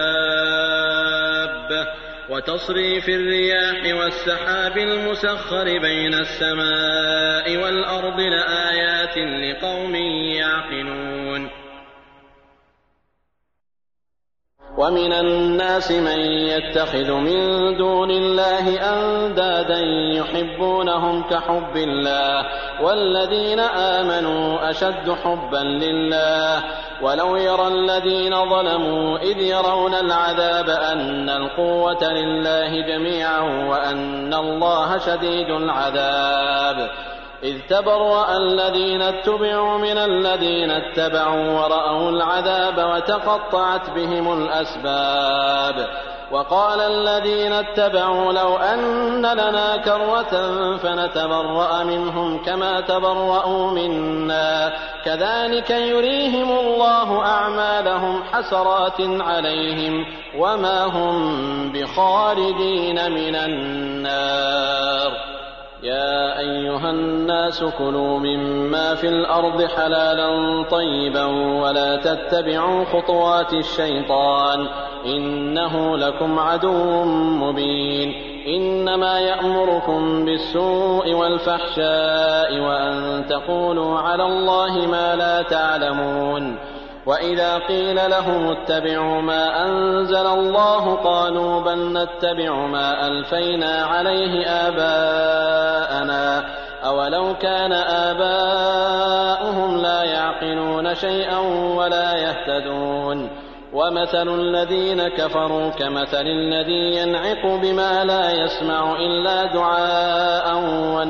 Speaker 1: دابة وتصريف الرياح والسحاب المسخر بين السماء والأرض لآيات لقوم يعقلون. ومن الناس من يتخذ من دون الله أندادا يحبونهم كحب الله والذين آمنوا أشد حبا لله ولو يرى الذين ظلموا إذ يرون العذاب أن القوة لله جميعا وأن الله شديد العذاب. إذ تبرأ الذين اتبعوا من الذين اتبعوا ورأوا العذاب وتقطعت بهم الأسباب. وقال الذين اتبعوا لو أن لنا كرة فنتبرأ منهم كما تبرأوا منا كذلك يريهم الله أعمالهم حسرات عليهم وما هم بخارجين من النار. يا أيها الناس كلوا مما في الأرض حلالا طيبا ولا تتبعوا خطوات الشيطان إنه لكم عدو مبين. إنما يأمركم بالسوء والفحشاء وأن تقولوا على الله ما لا تعلمون. وإذا قيل لهم اتبعوا ما أنزل الله قالوا بل نتبع ما ألفينا عليه آباءنا أولو كان آباؤهم لا يعقلون شيئا ولا يهتدون. ومثل الذين كفروا كمثل الذي ينعق بما لا يسمع إلا دعاء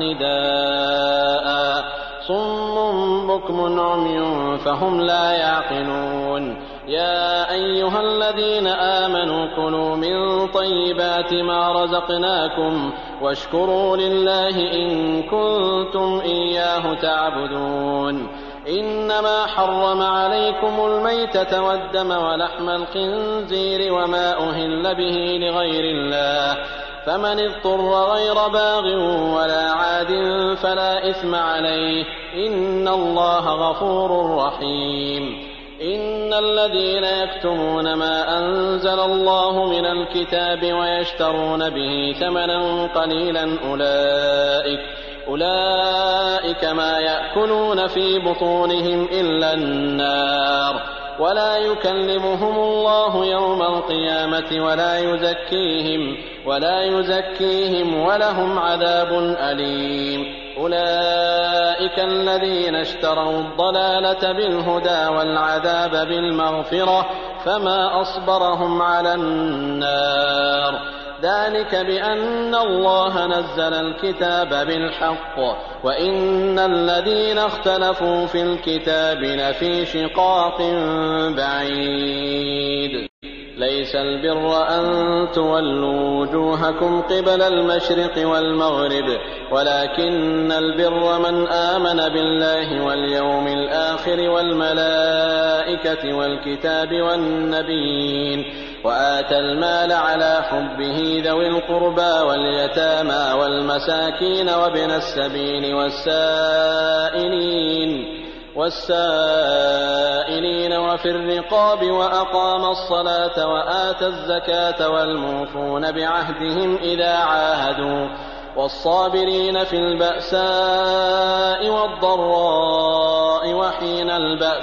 Speaker 1: ونداء صم بكم عمي فهم لا يعقلون. يا أيها الذين آمنوا كلوا من طيبات ما رزقناكم واشكروا لله إن كنتم إياه تعبدون. إنما حرم عليكم الميتة والدم ولحم الخنزير وما أهل به لغير الله فمن اضطر غير باغ ولا عاد فلا إثم عليه إن الله غفور رحيم. إن الذين يكتمون ما أنزل الله من الكتاب ويشترون به ثمنا قليلا أولئك أولئك ما يأكلون في بطونهم إلا النار ولا يكلمهم الله يوم القيامة ولا يزكيهم ولا يزكيهم ولهم عذاب أليم. أولئك الذين اشتروا الضلالة بالهدى والعذاب بالمغفرة فما أصبرهم على النار. ذلك بأن الله نزل الكتاب بالحق وإن الذين اختلفوا في الكتاب لفي شقاق بعيد. ليس البر أن تولوا وجوهكم قبل المشرق والمغرب ولكن البر من آمن بالله واليوم الآخر والملائكة والكتاب والنبيين وآتى المال على حبه ذوي القربى واليتامى والمساكين وابن السبيل والسائلين والسائلين وفي الرقاب وأقام الصلاة وآتى الزكاة والموفون بعهدهم إذا عاهدوا والصابرين في البأساء والضراء وحين البأس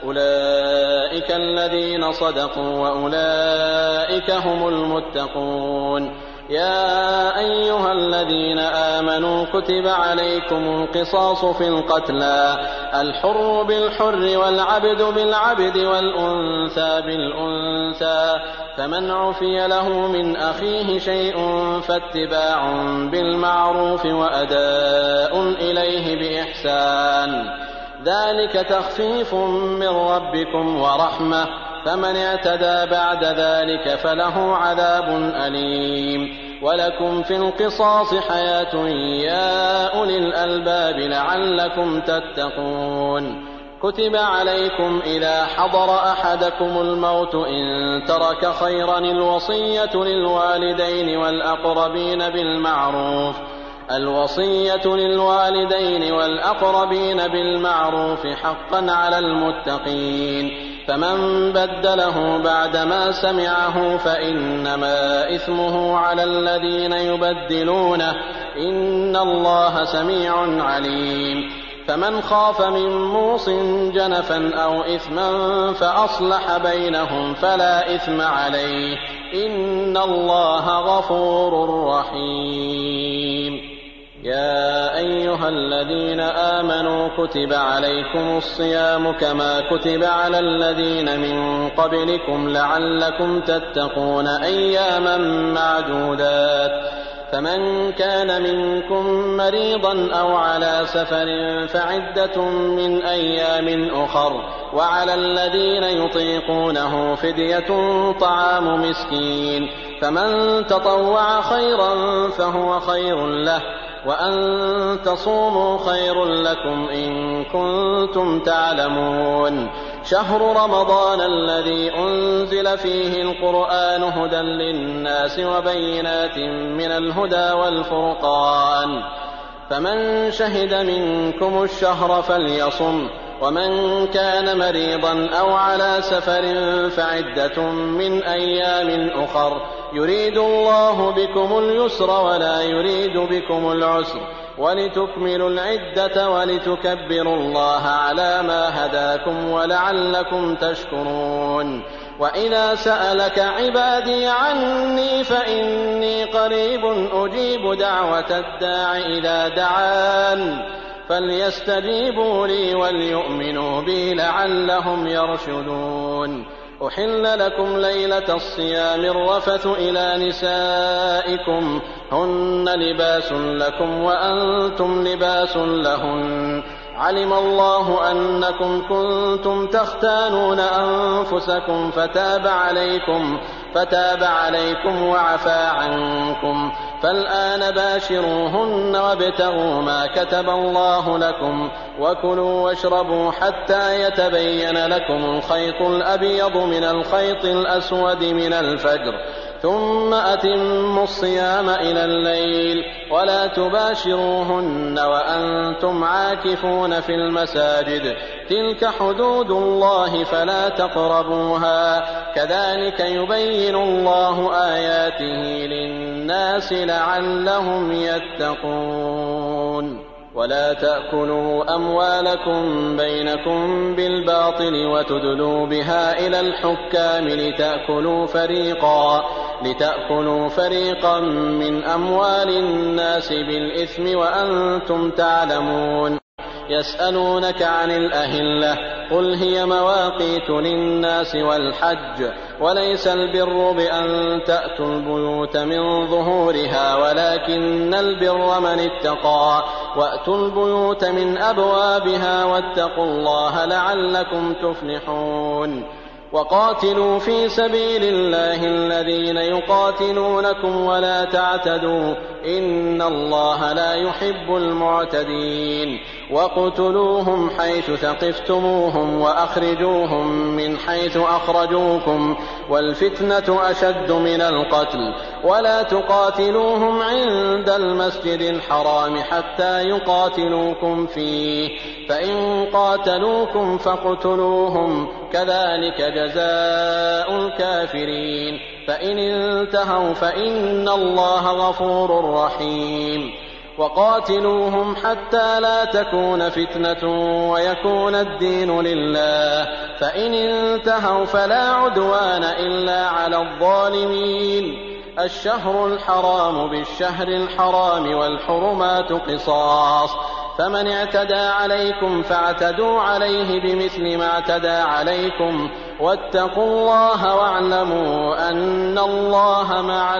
Speaker 1: أولئك الذين صدقوا وأولئك هم المتقون. يا أيها الذين آمنوا كتب عليكم القصاص في القتلى الحر بالحر والعبد بالعبد والأنثى بالأنثى فمن عفي له من أخيه شيء فاتباع بالمعروف وأداء إليه بإحسان ذلك تخفيف من ربكم ورحمة فمن اعتدى بعد ذلك فله عذاب أليم. ولكم في القصاص حياة يا أولي الألباب لعلكم تتقون. كتب عليكم إذا حضر أحدكم الموت إن ترك خيرا الوصية للوالدين والأقربين بالمعروف الوصية للوالدين والأقربين بالمعروف حقا على المتقين. فمن بدله بعدما سمعه فإنما إثمه على الذين يبدلونه إن الله سميع عليم. فمن خاف من موص جنفا أو إثما فأصلح بينهم فلا إثم عليه إن الله غفور رحيم. يا أيها الذين آمنوا كتب عليكم الصيام كما كتب على الذين من قبلكم لعلكم تتقون أياما معدودات. فمن كان منكم مريضا أو على سفر فعدة من أيام أخر وعلى الذين يطيقونه فدية طعام مسكين فمن تطوع خيرا فهو خير له وأن تصوموا خير لكم إن كنتم تعلمون. شهر رمضان الذي أنزل فيه القرآن هدى للناس وبينات من الهدى والفرقان فمن شهد منكم الشهر فليصم ومن كان مريضا أو على سفر فعدة من أيام أخر يريد الله بكم اليسر ولا يريد بكم العسر ولتكملوا العدة ولتكبروا الله على ما هداكم ولعلكم تشكرون. وإذا سألك عبادي عني فإني قريب أجيب دعوة الداع إذا دعان فليستجيبوا لي وليؤمنوا بي لعلهم يرشدون. أحل لكم ليلة الصيام الرفث إلى نسائكم هن لباس لكم وأنتم لباس لهن علم الله أنكم كنتم تختانون أنفسكم فتاب عليكم فتاب عليكم وعفى عنكم فالآن باشروهن وابتغوا ما كتب الله لكم وكلوا واشربوا حتى يتبين لكم الخيط الأبيض من الخيط الأسود من الفجر ثم أتموا الصيام إلى الليل ولا تباشروهن وأنتم عاكفون في المساجد تلك حدود الله فلا تقربوها كذلك يبين الله آياته للناس لعلهم يتقون. ولا تأكلوا أموالكم بينكم بالباطل وتدلوا بها إلى الحكام لتأكلوا فريقا لتأكلوا فريقا من أموال الناس بالإثم وأنتم تعلمون. يسألونك عن الأهلة قل هي مواقيت للناس والحج وليس البر بأن تأتوا البيوت من ظهورها ولكن البر من اتقى وأتوا البيوت من أبوابها واتقوا الله لعلكم تفلحون. وقاتلوا في سبيل الله الذين يقاتلونكم ولا تعتدوا إن الله لا يحب المعتدين. وقتلوهم حيث ثقفتموهم وأخرجوهم من حيث أخرجوكم والفتنة أشد من القتل ولا تقاتلوهم عند المسجد الحرام حتى يقاتلوكم فيه فإن قاتلوكم فاقتلوهم كذلك جزاء الكافرين فإن انتهوا فإن الله غفور رحيم. وقاتلوهم حتى لا تكون فتنة ويكون الدين لله، فإن انتهوا فلا عدوان إلا على الظالمين. الشهر الحرام بالشهر الحرام والحرمات قصاص، فمن اعتدى عليكم فاعتدوا عليه بمثل ما اعتدى عليكم، واتقوا الله واعلموا أن الله مع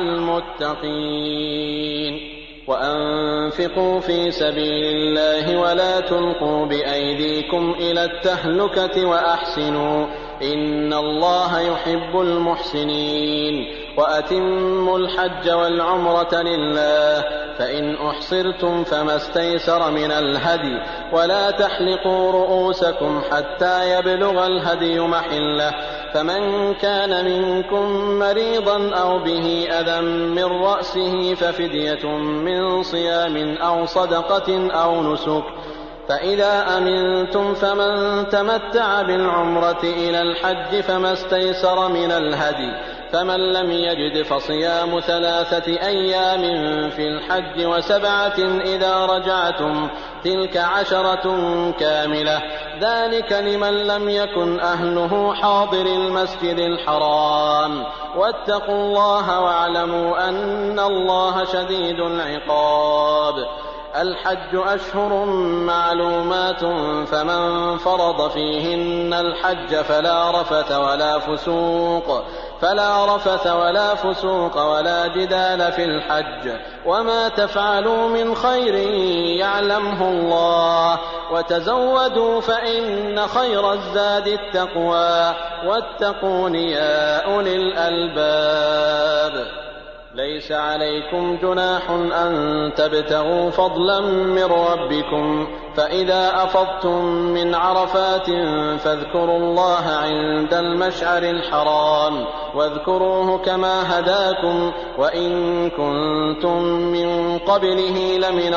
Speaker 1: المتقين. وأنفقوا في سبيل الله ولا تلقوا بأيديكم إلى التهلكة وأحسنوا إن الله يحب المحسنين. وأتموا الحج والعمرة لله، فإن أحصرتم فما استيسر من الهدي، ولا تحلقوا رؤوسكم حتى يبلغ الهدي محله، فمن كان منكم مريضا أو به أذى من رأسه ففدية من صيام أو صدقة أو نسك، فإذا أمنتم فمن تمتع بالعمرة إلى الحج فما استيسر من الهدي، فمن لم يجد فصيام ثلاثة أيام في الحج وسبعة إذا رجعتم، تلك عشرة كاملة، ذلك لمن لم يكن أهله حاضر المسجد الحرام. واتقوا الله واعلموا أن الله شديد العقاب. الحج أشهر معلومات، فمن فرض فيهن الحج فلا رفث ولا فسوق فلا رفث ولا فسوق ولا جدال في الحج، وما تفعلوا من خير يعلمه الله، وتزودوا فإن خير الزاد التقوى، واتقون يا أولي الألباب. ليس عليكم جناح أن تبتغوا فضلا من ربكم، فإذا أفضتم من عرفات فاذكروا الله عند المشعر الحرام، واذكروه كما هداكم وإن كنتم من قبله لمن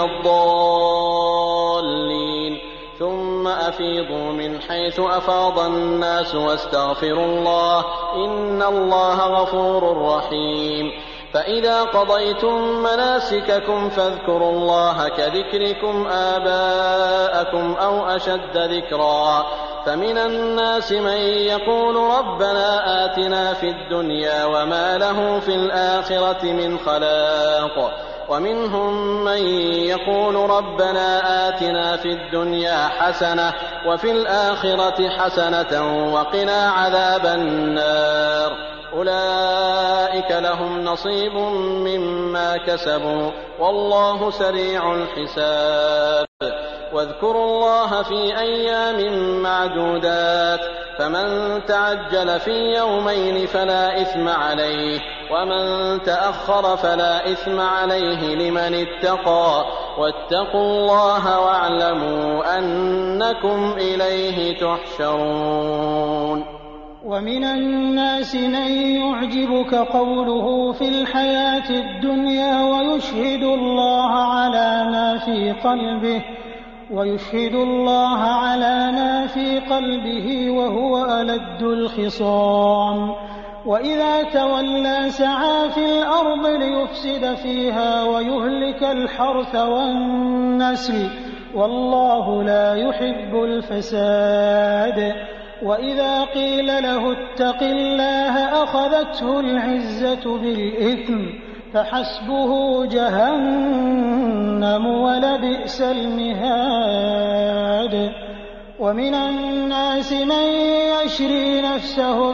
Speaker 1: الضالين. ثم أفيضوا من حيث أفاض الناس واستغفروا الله إن الله غفور رحيم. فإذا قضيتم مناسككم فاذكروا الله كذكركم آباءكم أو أشد ذكرا، فمن الناس من يقول ربنا آتنا في الدنيا وما له في الآخرة من خلاق، ومنهم من يقول ربنا آتنا في الدنيا حسنة وفي الآخرة حسنة وقنا عذاب النار. أولئك لهم نصيب مما كسبوا والله سريع الحساب. واذكروا الله في أيام معدودات، فمن تعجل في يومين فلا إثم عليه، ومن تأخر فلا إثم عليه لمن اتقى، واتقوا الله واعلموا أنكم إليه تحشرون.
Speaker 2: ومن الناس من يعجبك قوله في الحياة الدنيا ويشهد الله على ما في قلبه ويشهد الله على ما في قلبه وهو ألد الخصام، وإذا تولى سعى في الأرض ليفسد فيها ويهلك الحرث والنسل، والله لا يحب الفساد. وإذا قيل له اتق الله أخذته العزة بالإثم، فحسبه جهنم ولبئس المهاد. ومن الناس من يشري نفسه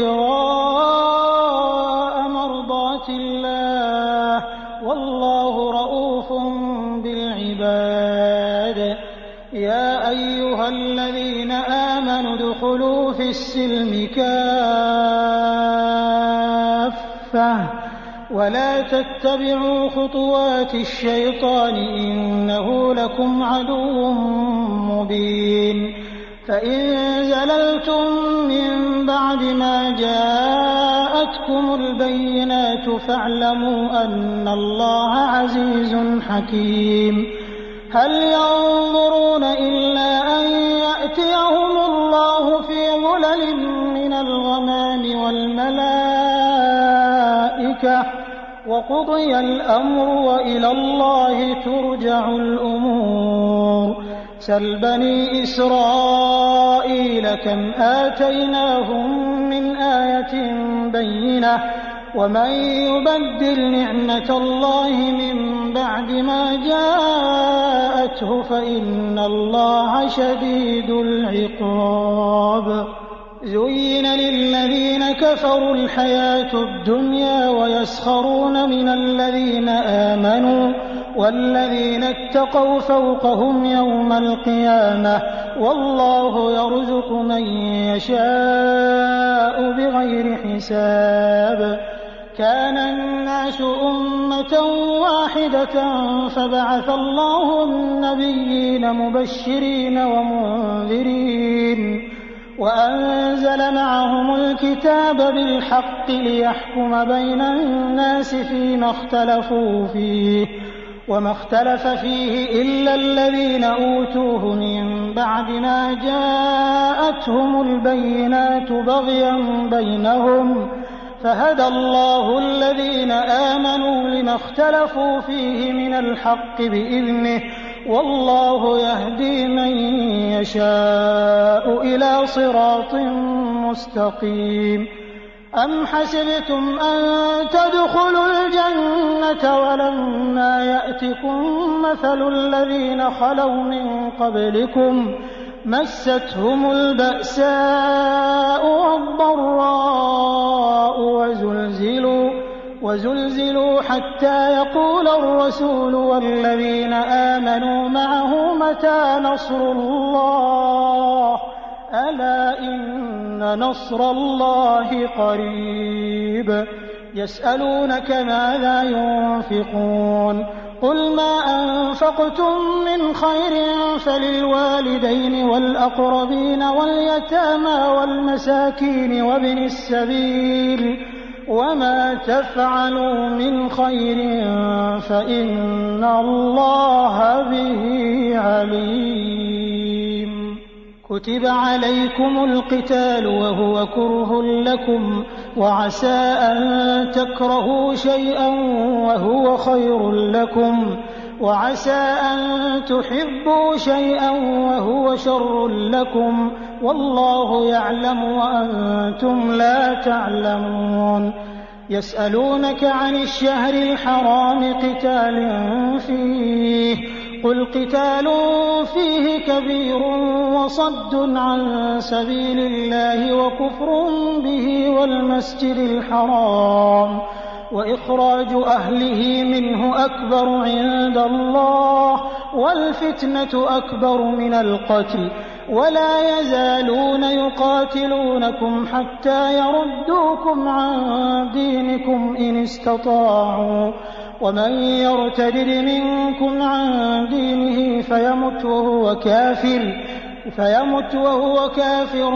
Speaker 2: ابتغاء مرضات الله والله رؤوف بالعباد. يا أيها الذين آمنوا ادخلوا في السلم كافة ولا تتبعوا خطوات الشيطان إنه لكم عدو مبين. فإن زللتم من بعد ما جاءتكم البينات فاعلموا أن الله عزيز حكيم. هل ينظرون إلا أن يأتيهم الله في ظلل من الغمام والملائكة وقضي الأمر وإلى الله ترجع الأمور سل بني إسرائيل كم آتيناهم من آية بينة ومن يبدل نعمة الله من بعد ما جاءته فإن الله شديد العقاب زين للذين كفروا الحياة الدنيا ويسخرون من الذين آمنوا والذين اتقوا فوقهم يوم القيامة والله يرزق من يشاء بغير حساب كان الناس أمة واحدة فبعث الله النبيين مبشرين ومنذرين وأنزل معهم الكتاب بالحق ليحكم بين الناس فيما اختلفوا فيه وما اختلف فيه إلا الذين أوتوه من بعد ما جاءتهم البينات بغيا بينهم فهدى الله الذين آمنوا لما اختلفوا فيه من الحق بإذنه والله يهدي من يشاء إلى صراط مستقيم أم حسبتم أن تدخلوا الجنة ولما يأتكم مثل الذين خلوا من قبلكم مستهم البأساء والضراء وزلزلوا وزلزلوا حتى يقول الرسول والذين آمنوا معه متى نصر الله ألا إن نصر الله قريب يسألونك ماذا ينفقون قل ما أنفقتم من خير فللوالدين والأقربين واليتامى والمساكين وابن السبيل وما تفعلوا من خير فإن الله به عليم كتب عليكم القتال وهو كره لكم وعسى أن تكرهوا شيئا وهو خير لكم وعسى أن تحبوا شيئا وهو شر لكم والله يعلم وأنتم لا تعلمون يسألونك عن الشهر الحرام قتال فيه قل قتال فيه كبير وصد عن سبيل الله وكفر به والمسجد الحرام وإخراج أهله منه أكبر عند الله والفتنة أكبر من القتل ولا يزالون يقاتلونكم حتى يردوكم عن دينكم إن استطاعوا ومن يرتد منكم عن دينه فيمت وهو كافر فيمت وهو كافر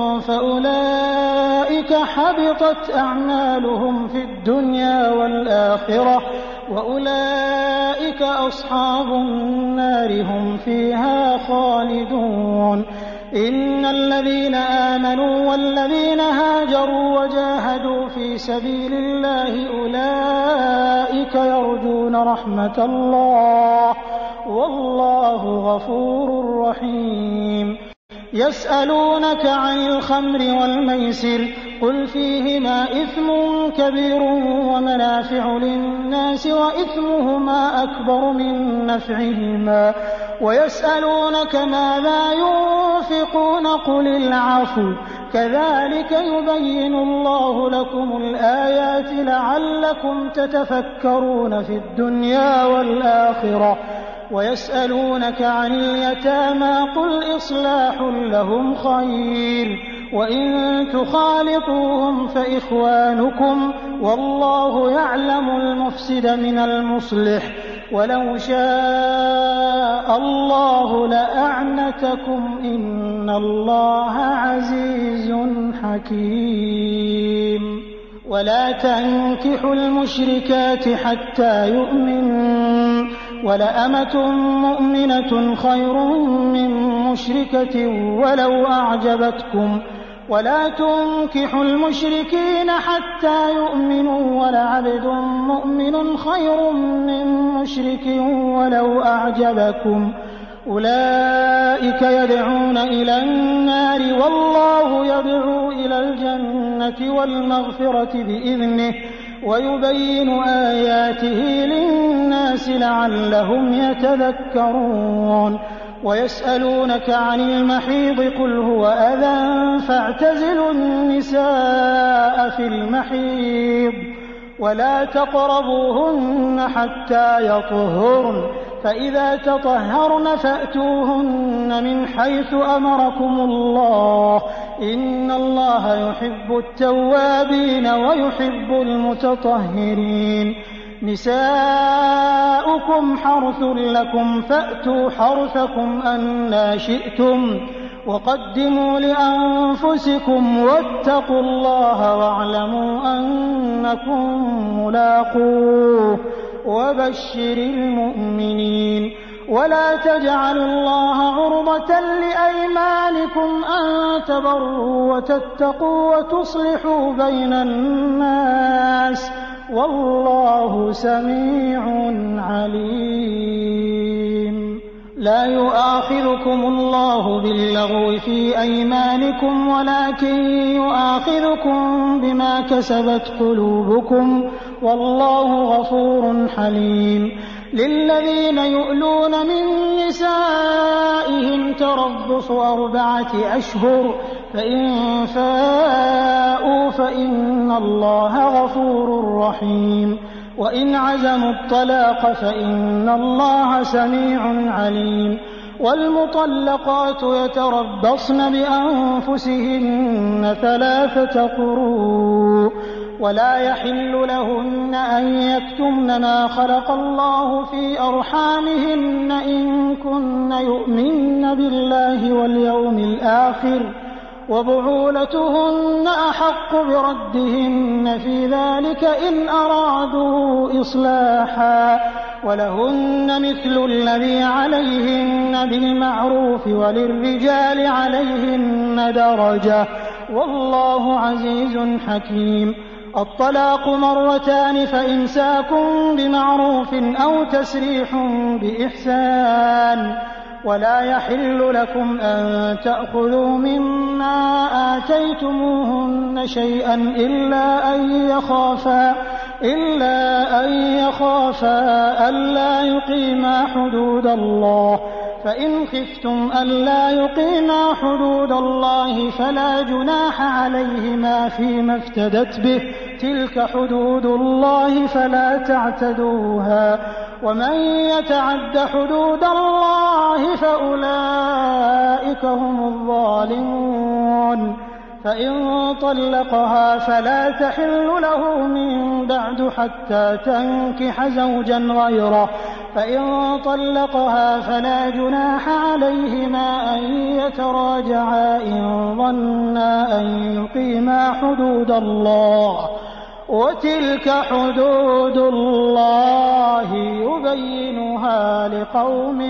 Speaker 2: فأولئك حبطت أعمالهم في الدنيا والآخرة وأولئك أصحاب النار هم فيها خالدون إن الذين آمنوا والذين هاجروا وجاهدوا في سبيل الله أولئك يرجون رحمة الله والله غفور رحيم يسألونك عن الخمر والميسر قل فيهما إثم كبير ومنافع للناس وإثمهما أكبر من نفعهما ويسألونك ماذا ينفقون قل العفو كذلك يبين الله لكم الآيات لعلكم تتفكرون في الدنيا والآخرة ويسألونك عن اليتامى قل إصلاح لهم خير وإن تخالطوهم فإخوانكم والله يعلم المفسد من المصلح ولو شاء الله لأعنتكم إن الله عزيز حكيم ولا تنكحوا المشركات حتى يؤمنوا ولأمة مؤمنة خير من مشركة ولو أعجبتكم ولا تنكحوا المشركين حتى يؤمنوا ولعبد مؤمن خير من مشرك ولو أعجبكم أولئك يدعون إلى النار والله يدعو إلى الجنة والمغفرة بإذنه ويبين آياته للناس لعلهم يتذكرون ويسألونك عن المحيض قل هو أذى فاعتزلوا النساء في المحيض ولا تقربوهن حتى يطهرن فإذا تطهرن فأتوهن من حيث أمركم الله إن الله يحب التوابين ويحب المتطهرين نساؤكم حرث لكم فأتوا حرثكم أنى شئتم وقدموا لأنفسكم واتقوا الله واعلموا أنكم ملاقوه وبشر المؤمنين ولا تجعلوا الله عرضة لأيمانكم أن تبروا وتتقوا وتصلحوا بين الناس والله سميع عليم لا يؤاخذكم الله باللغو في أيمانكم ولكن يؤاخذكم بما كسبت قلوبكم والله غفور حليم للذين يؤلون من نسائهم تربص أربعة أشهر فإن فاءوا فإن الله غفور رحيم وإن عزموا الطلاق فإن الله سميع عليم والمطلقات يتربصن بأنفسهن ثلاثة قروء ولا يحل لهن أن يكتمن ما خلق الله في أرحامهن إن كن يؤمن بالله واليوم الآخر وبعولتهن أحق بردهن في ذلك إن أرادوا إصلاحا ولهن مثل الذي عليهن بالمعروف وللرجال عليهن درجة والله عزيز حكيم الطلاق مرتان فإمساك بمعروف أو تسريح بإحسان ولا يحل لكم أن تأخذوا مما آتيتموهن شيئا إلا أن يخافا إلا أن يخافا ألا يقيما حدود الله فإن خفتم ألا يقيما حدود الله فلا جناح عليهما فيما افتدت به تلك حدود الله فلا تعتدوها ومن يتعد حدود الله فأولئك هم الظالمون فإن طلقها فلا تحل له من بعد حتى تنكح زوجا غيره فإن طلقها فلا جناح عليهما أن يتراجعا إن ظنا أن يقيما حدود الله وتلك حدود الله يبينها لقوم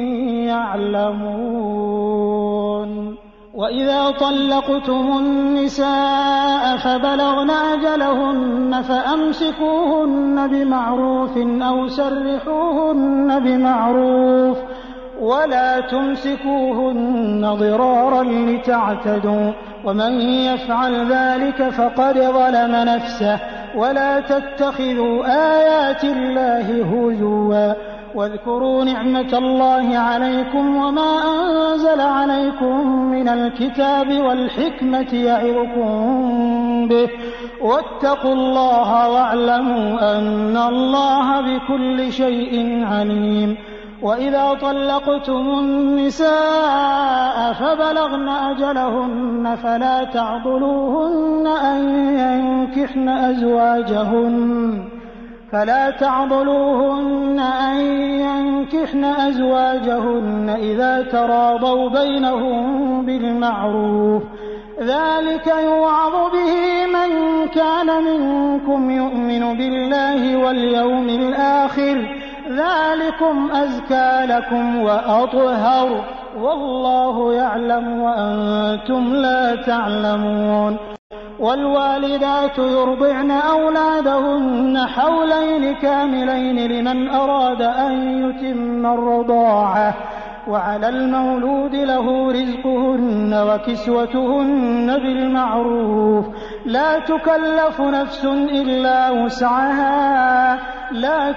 Speaker 2: يعلمون وإذا طلقتم النساء فبلغن أجلهن فأمسكوهن بمعروف أو سرحوهن بمعروف ولا تمسكوهن ضرارا لتعتدوا ومن يفعل ذلك فقد ظلم نفسه ولا تتخذوا آيات الله هزوا واذكروا نعمة الله عليكم وما أنزل عليكم من الكتاب والحكمة يعظكم به واتقوا الله واعلموا أن الله بكل شيء عليم وإذا طلقتم النساء فبلغن أجلهن فلا تعضلوهن أن ينكحن أزواجهن فلا تعضلوهن أن ينكحن أزواجهن إذا تراضوا بينهم بالمعروف ذلك يوعظ به من كان منكم يؤمن بالله واليوم الآخر ذلكم أزكى لكم وأطهر والله يعلم وأنتم لا تعلمون. والوالدات يرضعن أولادهن حولين كاملين لمن أراد أن يتم الرضاعة وعلى المولود له رزقهن وكسوتهن بالمعروف لا تكلف نفس إلا وسعها لا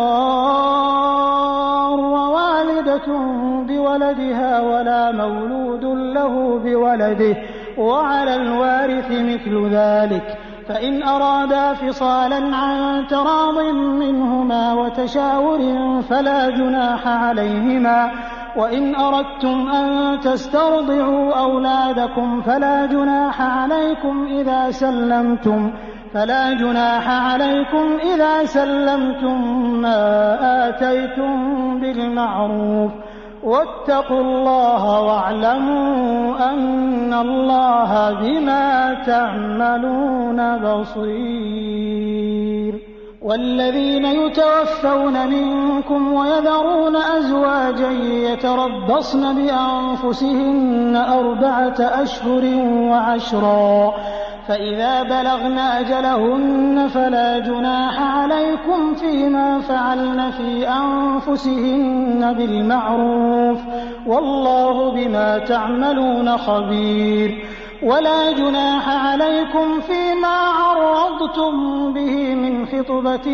Speaker 2: تضار والدة بولدها ولا مولود له بولده وعلى الوارث مثل ذلك فإن أرادا فصالا عن تراض منهما وتشاور فلا جناح عليهما وإن أردتم أن تسترضعوا أولادكم فلا جناح عليكم إذا سلمتم فلا جناح عليكم إذا سلمتم ما آتيتم بالمعروف واتقوا الله واعلموا أن الله بما تعملون بصير. والذين يتوفون منكم ويذرون أزواجا يتربصن بأنفسهن أربعة أشهر وعشرا فإذا بلغن أجلهن فلا جناح عليكم فيما فعلن في أنفسهن بالمعروف والله بما تعملون خبير. ولا جناح عليكم فيما عرضتم به من خطبة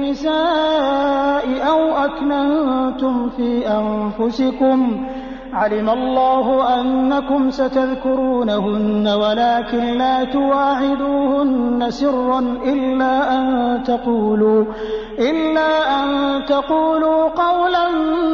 Speaker 2: النساء أو أكننتم في أنفسكم علم الله أنكم ستذكرونهن ولكن لا تواعدوهن سرا إلا أن تقولوا إلا أن تقولوا قولا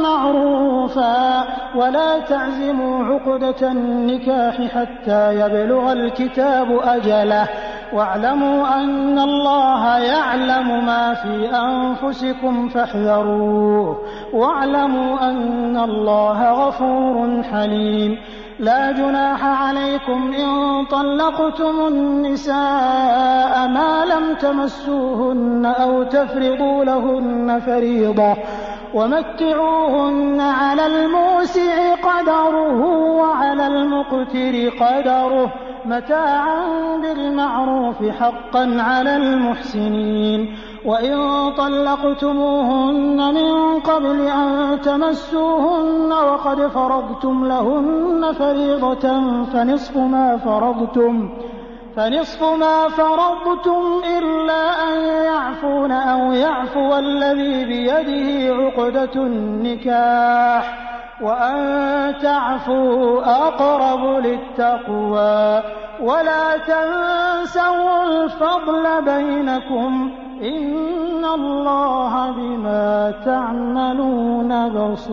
Speaker 2: معروفا ولا تعزموا عقدة النكاح حتى يبلغ الكتاب أجله واعلموا أن الله يعلم ما في أنفسكم فاحذروه واعلموا أن الله غفور حليم. لا جناح عليكم إن طلقتم النساء ما لم تمسوهن أو تفرضوا لهن فريضة ومتعوهن على الموسع قدره وعلى المقتر قدره متاعا بالمعروف حقا على المحسنين. وإن طلقتموهن من قبل أن تمسوهن وقد فرضتم لهن فريضة فنصف ما فرضتم فنصف ما فرضتم إلا أن يعفون أو يعفو الذي بيده عقدة النكاح وأن تعفوا أقرب للتقوى ولا تنسوا الفضل بينكم إن الله بما تعملون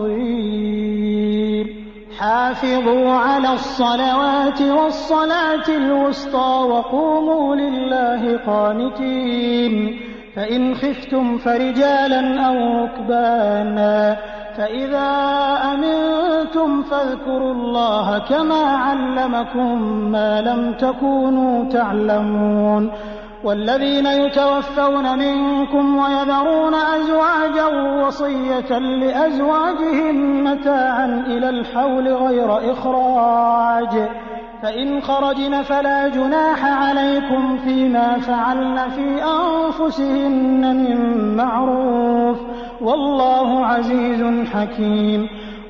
Speaker 2: بصير. حافظوا على الصلوات والصلاة الوسطى وقوموا لله قانتين. فإن خفتم فرجالا أو ركبانا فإذا أمنتم فاذكروا الله كما علمكم ما لم تكونوا تعلمون. والذين يتوفون منكم ويذرون أزواجا وصية لأزواجهم متاعا إلى الحول غير إخراج فإن خرجن فلا جناح عليكم فيما فعلن في أنفسهن من معروف والله عزيز حكيم.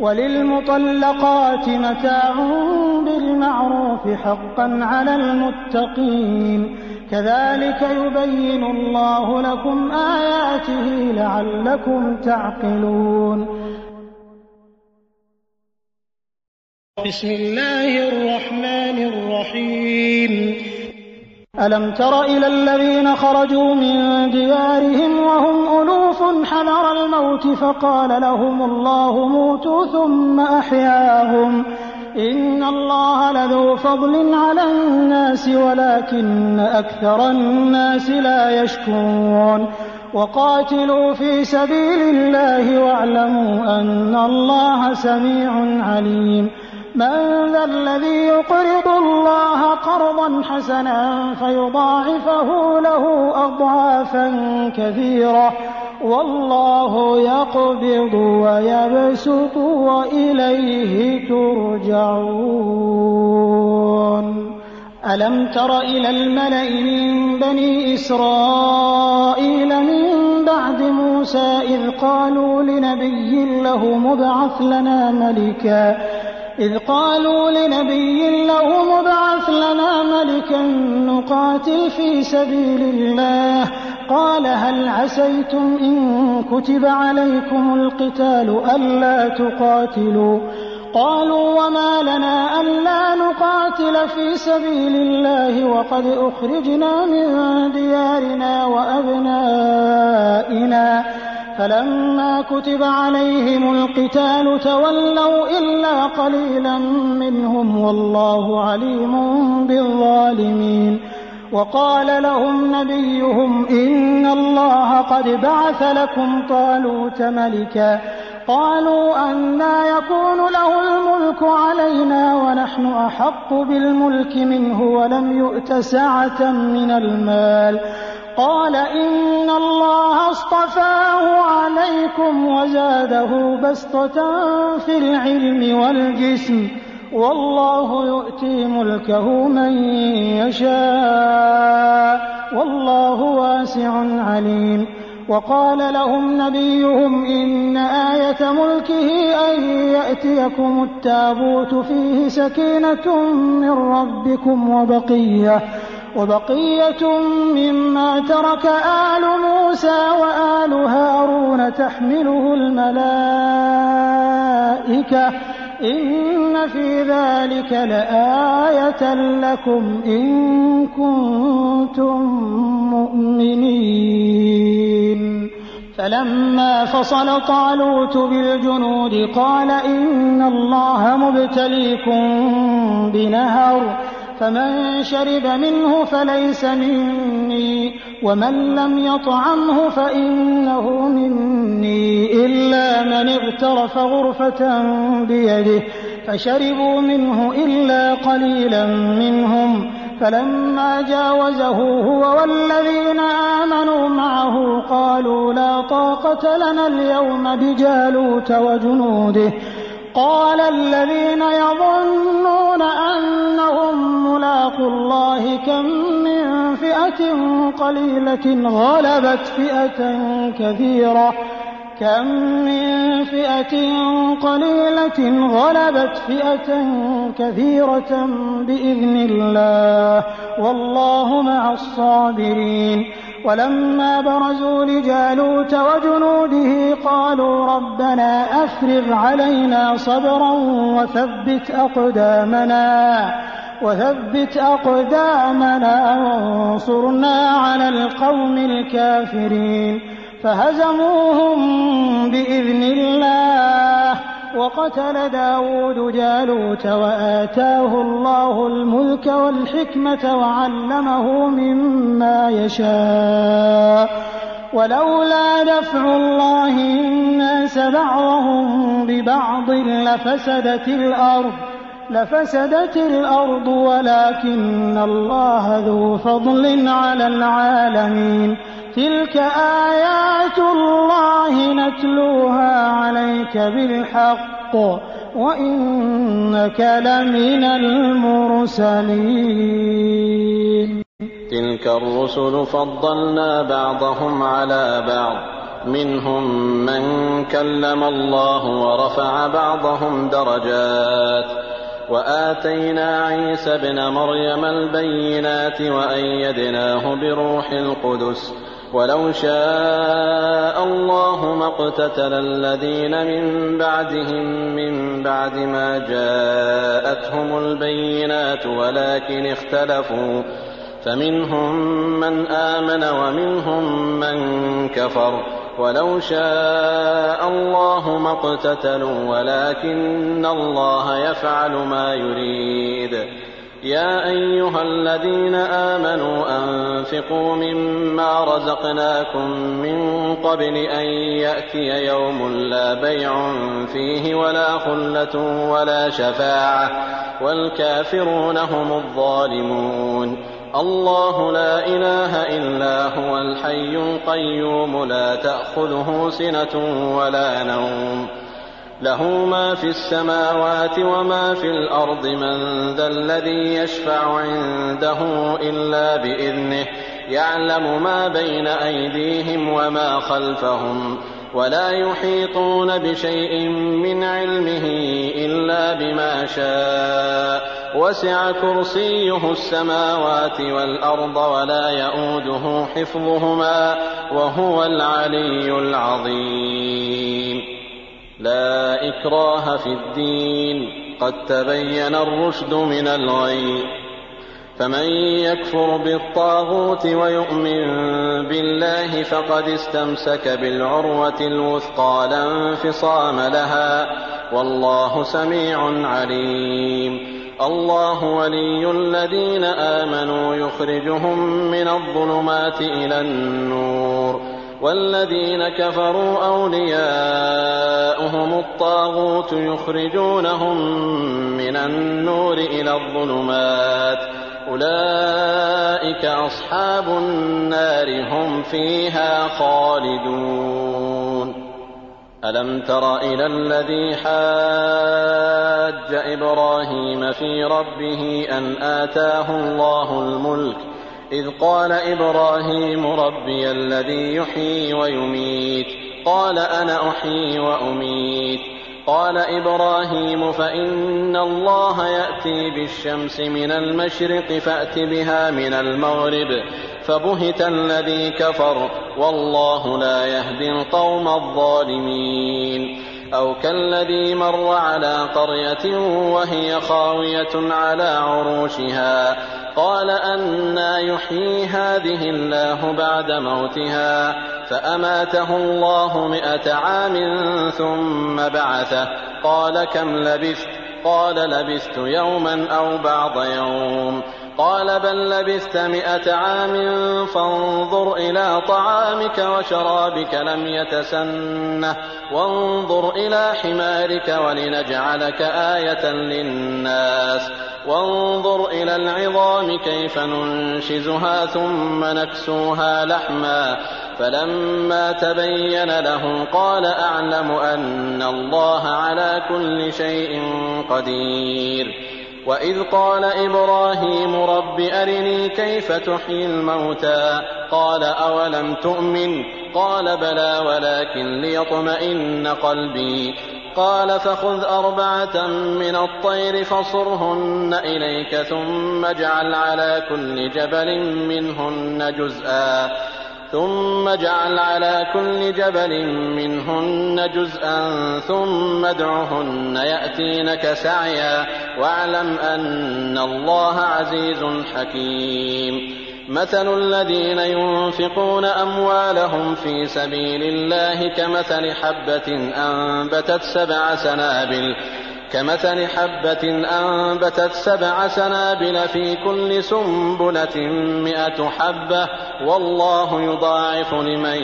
Speaker 2: وللمطلقات متاع بالمعروف حقا على المتقين. كذلك يبين الله لكم آياته لعلكم تعقلون. بسم الله الرحمن الرحيم. ألم تر إلى الذين خرجوا من ديارهم وهم ألوف حذر الموت فقال لهم الله موتوا ثم أحياهم إن الله لذو فضل على الناس ولكن أكثر الناس لا يشكرون. وقاتلوا في سبيل الله واعلموا أن الله سميع عليم. من ذا الذي يقرض الله قرضا حسنا فيضاعفه له أضعافا كثيرة والله يقبض ويبسط وإليه ترجعون ألم تر إلى الملأ من بني إسرائيل من بعد موسى إذ قالوا لنبي له مبعث لنا ملكا إذ قالوا لنبي له مبعث لنا ملكا نقاتل في سبيل الله قال هل عسيتم إن كتب عليكم القتال ألا تقاتلوا قالوا وما لنا ألا نقاتل في سبيل الله وقد أخرجنا من ديارنا وأبنائنا فلما كتب عليهم القتال تولوا إلا قليلا منهم والله عليم بالظالمين وقال لهم نبيهم إن الله قد بعث لكم طالوت ملكا قالوا أنى يكون له الملك علينا ونحن أحق بالملك منه ولم يؤت سعة من المال قال إن الله اصطفاه عليكم وزاده بسطة في العلم والجسم والله يؤتي ملكه من يشاء والله واسع عليم وقال لهم نبيهم إن آية ملكه أن يأتيكم التابوت فيه سكينة من ربكم وبقية وبقية مما ترك آل موسى وآل هارون تحمله الملائكة إن في ذلك لآية لكم إن كنتم مؤمنين فلما فصل طالوت بالجنود قال إن الله مبتليكم بنهر فمن شرب منه فليس مني ومن لم يطعمه فإنه مني إلا من اغترف غرفة بيده فشربوا منه إلا قليلا منهم فلما جاوزه هو والذين آمنوا معه قالوا لا طاقة لنا اليوم بجالوت وجنوده قال الذين يظنون أنهم ملاقوا الله كم من فئة قليلة غلبت فئة كثيرة كم من فئة قليلة غلبت فئة كثيرة بإذن الله والله مع الصابرين ولما برزوا لجالوت وجنوده قالوا ربنا أفرغ علينا صبرا وثبت أقدامنا وثبت أقدامنا وانصرنا على القوم الكافرين فهزموهم بإذن الله وقتل داود جالوت وآتاه الله الملك والحكمة وعلمه مما يشاء ولولا دفع الله الناس بعضهم ببعض لفسدت الأرض لفسدت الأرض ولكن الله ذو فضل على العالمين تلك آيات الله نتلوها عليك بالحق وإنك لمن المرسلين
Speaker 1: تلك الرسل فضلنا بعضهم على بعض منهم من كلم الله ورفع بعضهم درجات وآتينا عيسى ابن مريم البينات وأيدناه بروح القدس ولو شاء الله ما اقتتل الذين من بعدهم من بعد ما جاءتهم البينات ولكن اختلفوا فمنهم من آمن ومنهم من كفر ولو شاء الله ما اقتتلوا ولكن الله يفعل ما يريد يا أيها الذين آمنوا أنفقوا مما رزقناكم من قبل أن يأتي يوم لا بيع فيه ولا خلة ولا شفاعة والكافرون هم الظالمون الله لا إله إلا هو الحي القيوم لا تأخذه سنة ولا نوم له ما في السماوات وما في الأرض من ذا الذي يشفع عنده إلا بإذنه يعلم ما بين أيديهم وما خلفهم ولا يحيطون بشيء من علمه إلا بما شاء وسع كرسيه السماوات والأرض ولا يؤوده حفظهما وهو العلي العظيم. لا إكراه في الدين قد تبين الرشد من الغي فمن يكفر بالطاغوت ويؤمن بالله فقد استمسك بالعروة الوثقى لا انفصام لها والله سميع عليم. الله ولي الذين آمنوا يخرجهم من الظلمات إلى النور والذين كفروا أولياؤهم الطاغوت يخرجونهم من النور إلى الظلمات أولئك أصحاب النار هم فيها خالدون. ألم تر إلى الذي حاج إبراهيم في ربه أن آتاه الله الملك إذ قال إبراهيم ربي الذي يحيي ويميت قال أنا أحيي وأميت قال إبراهيم فإن الله يأتي بالشمس من المشرق فأت بها من المغرب فبهت الذي كفر والله لا يهدي القوم الظالمين. أو كالذي مر على قرية وهي خاوية على عروشها قال أنى يحيي هذه الله بعد موتها فأماته الله مئة عام ثم بعثه قال كم لبثت قال لبثت يوما أو بعض يوم قال بل لبثت مئة عام فانظر إلى طعامك وشرابك لم يتسنه وانظر إلى حمارك ولنجعلك آية للناس وانظر إلى العظام كيف ننشزها ثم نكسوها لحما فلما تبين له قال أعلم أن الله على كل شيء قدير. وإذ قال إبراهيم رب أرني كيف تحيي الموتى قال أولم تؤمن قال بلى ولكن ليطمئن قلبي قال فخذ أربعة من الطير فصرهن إليك ثم اجعل على كل جبل منهن جزءا ثم اجعل على كل جبل منهن جزءا ثم ادعهن يأتينك سعيا واعلم أن الله عزيز حكيم. مثل الذين ينفقون أموالهم في سبيل الله كمثل حبة أنبتت سبع سنابل كمثل حبة أنبتت سبع سنابل في كل سنبلة مئة حبة والله يضاعف لمن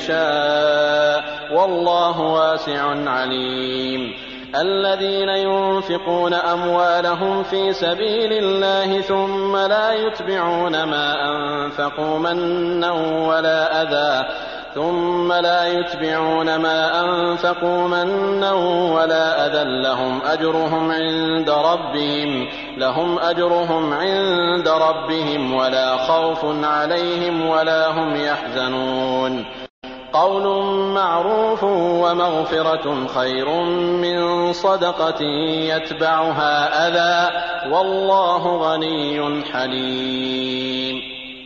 Speaker 1: يشاء والله واسع عليم. الذين ينفقون أموالهم في سبيل الله ثم لا يتبعون ما أنفقوا منا ولا أذى ثم لا يتبعون ما أنفقوا منا ولا أذى لهم أجرهم عند ربهم لهم أجرهم عند ربهم ولا خوف عليهم ولا هم يحزنون. قول معروف ومغفرة خير من صدقة يتبعها أذى والله غني حليم.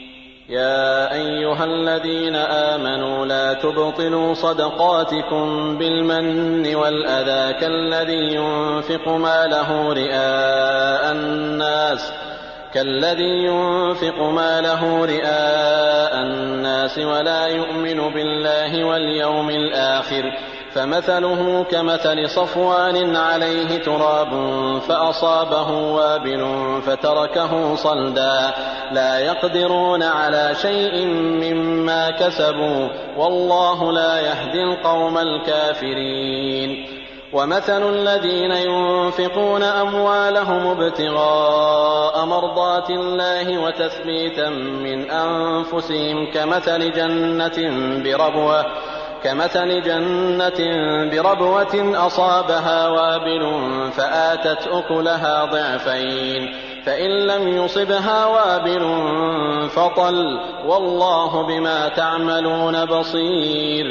Speaker 1: يا أيها الذين آمنوا لا تبطلوا صدقاتكم بالمن والأذى كالذي ينفق ماله رئاء الناس كالذي ينفق ماله رئاء الناس ولا يؤمن بالله واليوم الآخر فمثله كمثل صفوان عليه تراب فأصابه وابل فتركه صلدا لا يقدرون على شيء مما كسبوا والله لا يهدي القوم الكافرين. ومثل الذين ينفقون أموالهم ابتغاء مرضات الله وتثبيتا من أنفسهم كمثل جنة بربوة كمثل جنة بربوة أصابها وابل فآتت أكلها ضعفين فإن لم يصبها وابل فطل والله بما تعملون بصير.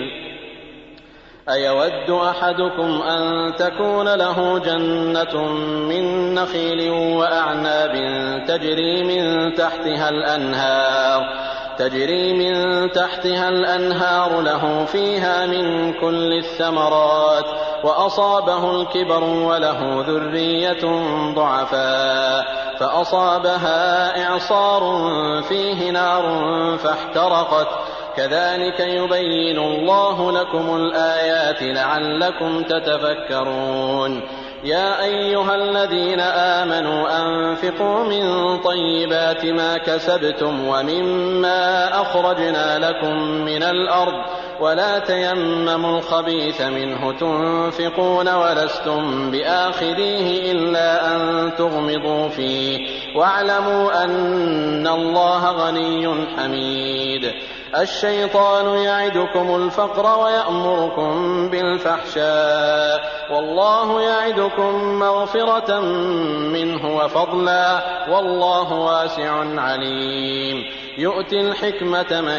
Speaker 1: أيود أحدكم أن تكون له جنة من نخيل وأعناب تجري من تحتها الأنهار تجري من تحتها الأنهار له فيها من كل الثمرات وأصابه الكبر وله ذرية ضعفاء فأصابها إعصار فيه نار فاحترقت كذلك يبين الله لكم الآيات لعلكم تتفكرون. يا أيها الذين آمنوا أنفقوا من طيبات ما كسبتم ومما أخرجنا لكم من الأرض ولا تيمموا الخبيث منه تنفقون ولستم بآخذيه إلا أن تغمضوا فيه واعلموا أن الله غني حميد. الشيطان يعدكم الفقر ويأمركم بالفحشاء والله يعدكم مغفرة منه وفضلا والله واسع عليم. يؤتي الحكمة من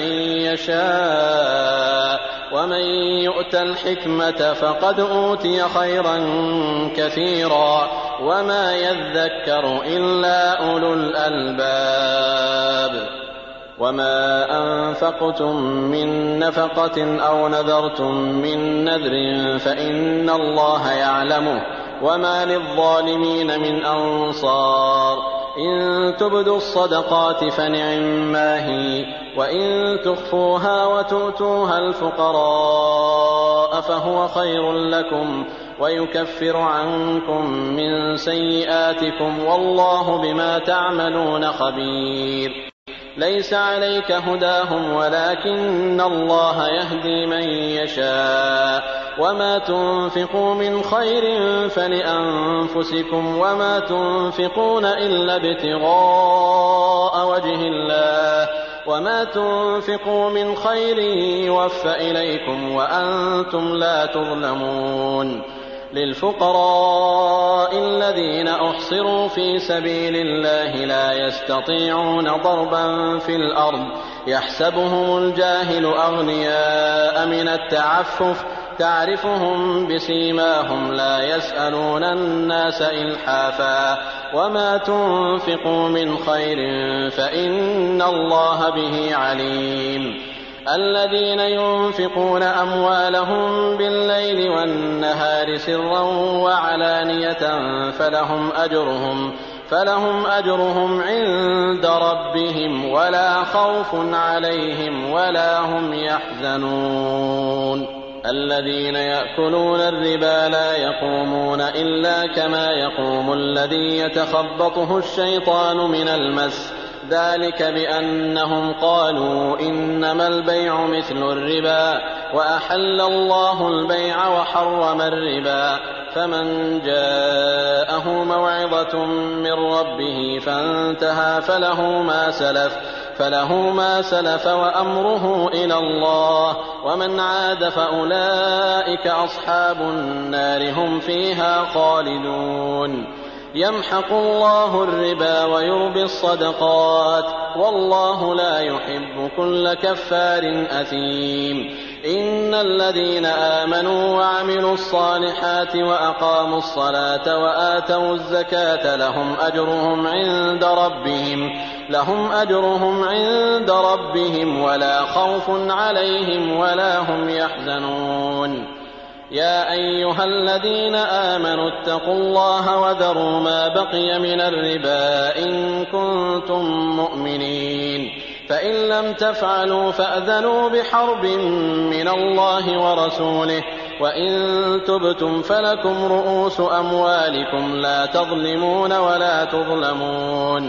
Speaker 1: يشاء ومن يؤت الحكمة فقد أوتي خيرا كثيرا وما يذكر إلا أولو الألباب. وما أنفقتم من نفقة أو نذرتم من نذر فإن الله يعلمه وما للظالمين من أنصار. إن تبدوا الصدقات فنعما هي وإن تخفوها وتؤتوها الفقراء فهو خير لكم ويكفر عنكم من سيئاتكم والله بما تعملون خبير. ليس عليك هداهم ولكن الله يهدي من يشاء وما تنفقوا من خير فلأنفسكم وما تنفقون إلا ابتغاء وجه الله وما تنفقوا من خير يوفى إليكم وأنتم لا تظلمون. للفقراء الذين أحصروا في سبيل الله لا يستطيعون ضربا في الأرض يحسبهم الجاهل أغنياء من التعفف تعرفهم بسيماهم لا يسألون الناس إلحافا وما تنفقوا من خير فإن الله به عليم. الذين ينفقون أموالهم بالليل والنهار سرا وعلانية فلهم أجرهم فلهم أجرهم عند ربهم ولا خوف عليهم ولا هم يحزنون. الذين يأكلون الربا لا يقومون إلا كما يقوم الذي يتخبطه الشيطان من المس ذلك بأنهم قالوا إنما البيع مثل الربا وأحل الله البيع وحرم الربا فمن جاءه موعظة من ربه فانتهى فله ما سلف فله ما سلف وأمره إلى الله ومن عاد فأولئك أصحاب النار هم فيها خالدون. يمحق الله الربا ويربي الصدقات والله لا يحب كل كفار أثيم. إن الذين آمنوا وعملوا الصالحات وأقاموا الصلاة وآتوا الزكاة لهم أجرهم عند ربهم لهم أجرهم عند ربهم ولا خوف عليهم ولا هم يحزنون. يا أيها الذين آمنوا اتقوا الله وذروا ما بقي من الربا إن كنتم مؤمنين فإن لم تفعلوا فأذنوا بحرب من الله ورسوله وإن تبتم فلكم رؤوس أموالكم لا تظلمون ولا تظلمون.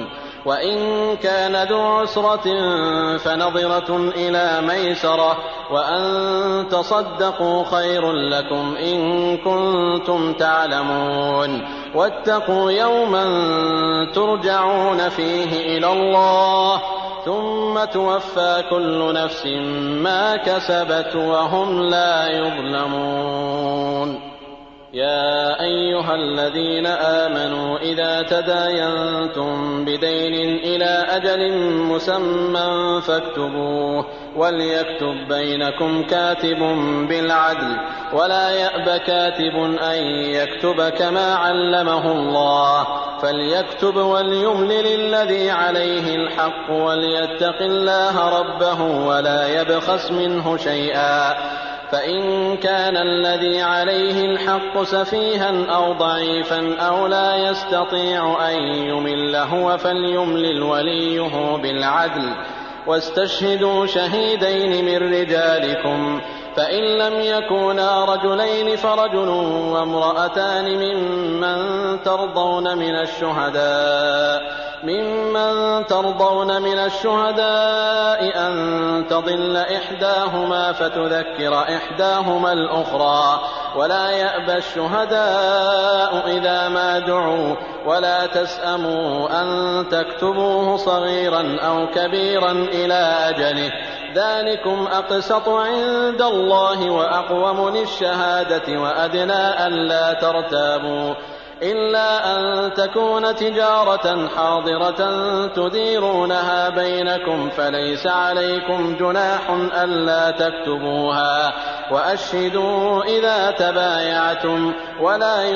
Speaker 1: وإن كان ذو عسرة فنظرة إلى ميسرة وأن تصدقوا خير لكم إن كنتم تعلمون واتقوا يوما ترجعون فيه إلى الله ثم توفى كل نفس ما كسبت وهم لا يظلمون. يا أيها الذين آمنوا إذا تداينتم بدين إلى أجل مسمى فاكتبوه وليكتب بينكم كاتب بالعدل ولا يأب كاتب أن يكتب كما علمه الله فليكتب وليملل الذي عليه الحق وليتق الله ربه ولا يبخس منه شيئا فإن كان الذي عليه الحق سفيها أو ضعيفا أو لا يستطيع أن يمل هو فليملل وليه بالعدل واستشهدوا شهيدين من رجالكم فإن لم يكونا رجلين فرجل وامرأتان ممن ترضون من الشهداء ممن ترضون من الشهداء أن تضل إحداهما فتذكر إحداهما الأخرى ولا يأبى الشهداء إذا ما دعوا ولا تسأموا أن تكتبوه صغيرا أو كبيرا إلى أجله ذلكم أقسط عند الله وأقوم للشهادة وأدنى ألا ترتابوا إلا أن تكون تجارة حاضرة تديرونها بينكم فليس عليكم جناح ألا تكتبوها وأشهدوا إذا تبايعتم ولا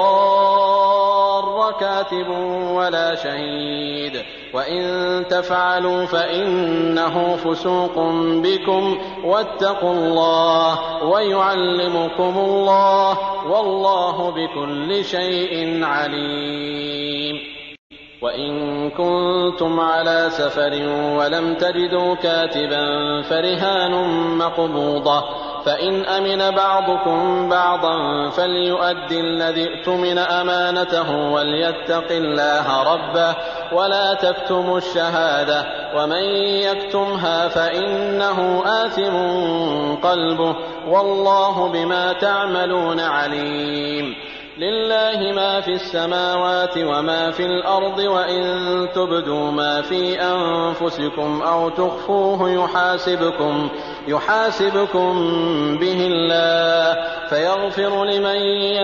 Speaker 1: يضار كاتب ولا شهيد وإن تفعلوا فإنه فسوق بكم واتقوا الله ويعلمكم الله والله بكل شيء عليم. وإن كنتم على سفر ولم تجدوا كاتبا فرهان مقبوضة فإن أمن بعضكم بعضا فليؤدي الذي اؤتمن أمانته وليتق الله ربه ولا تكتموا الشهادة ومن يكتمها فإنه آثم قلبه والله بما تعملون عليم. لله ما في السماوات وما في الأرض وإن تبدوا ما في أنفسكم أو تخفوه يحاسبكم يحاسبكم به الله فيغفر لمن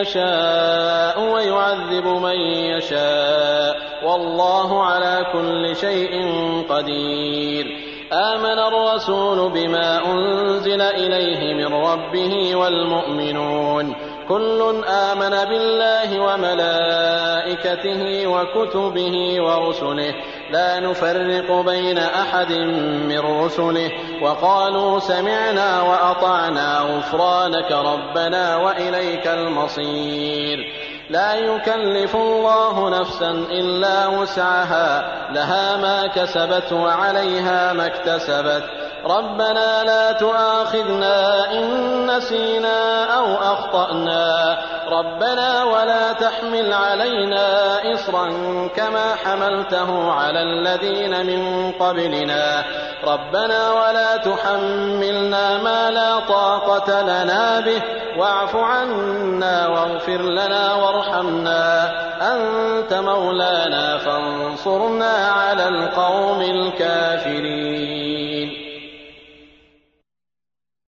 Speaker 1: يشاء ويعذب من يشاء والله على كل شيء قدير. آمن الرسول بما أنزل إليه من ربه والمؤمنون كل آمن بالله وملائكته وكتبه ورسله لا نفرق بين أحد من رسله وقالوا سمعنا وأطعنا غفرانك ربنا وإليك المصير. لا يكلف الله نفسا إلا وسعها لها ما كسبت وعليها ما اكتسبت ربنا لا تؤاخذنا إن نسينا أو أخطأنا ربنا ولا تحمل علينا إصرا كما حملته على الذين من قبلنا ربنا ولا تحملنا ما لا طاقة لنا به واعف عنا واغفر لنا وارحمنا أنت مولانا فانصرنا على القوم الكافرين.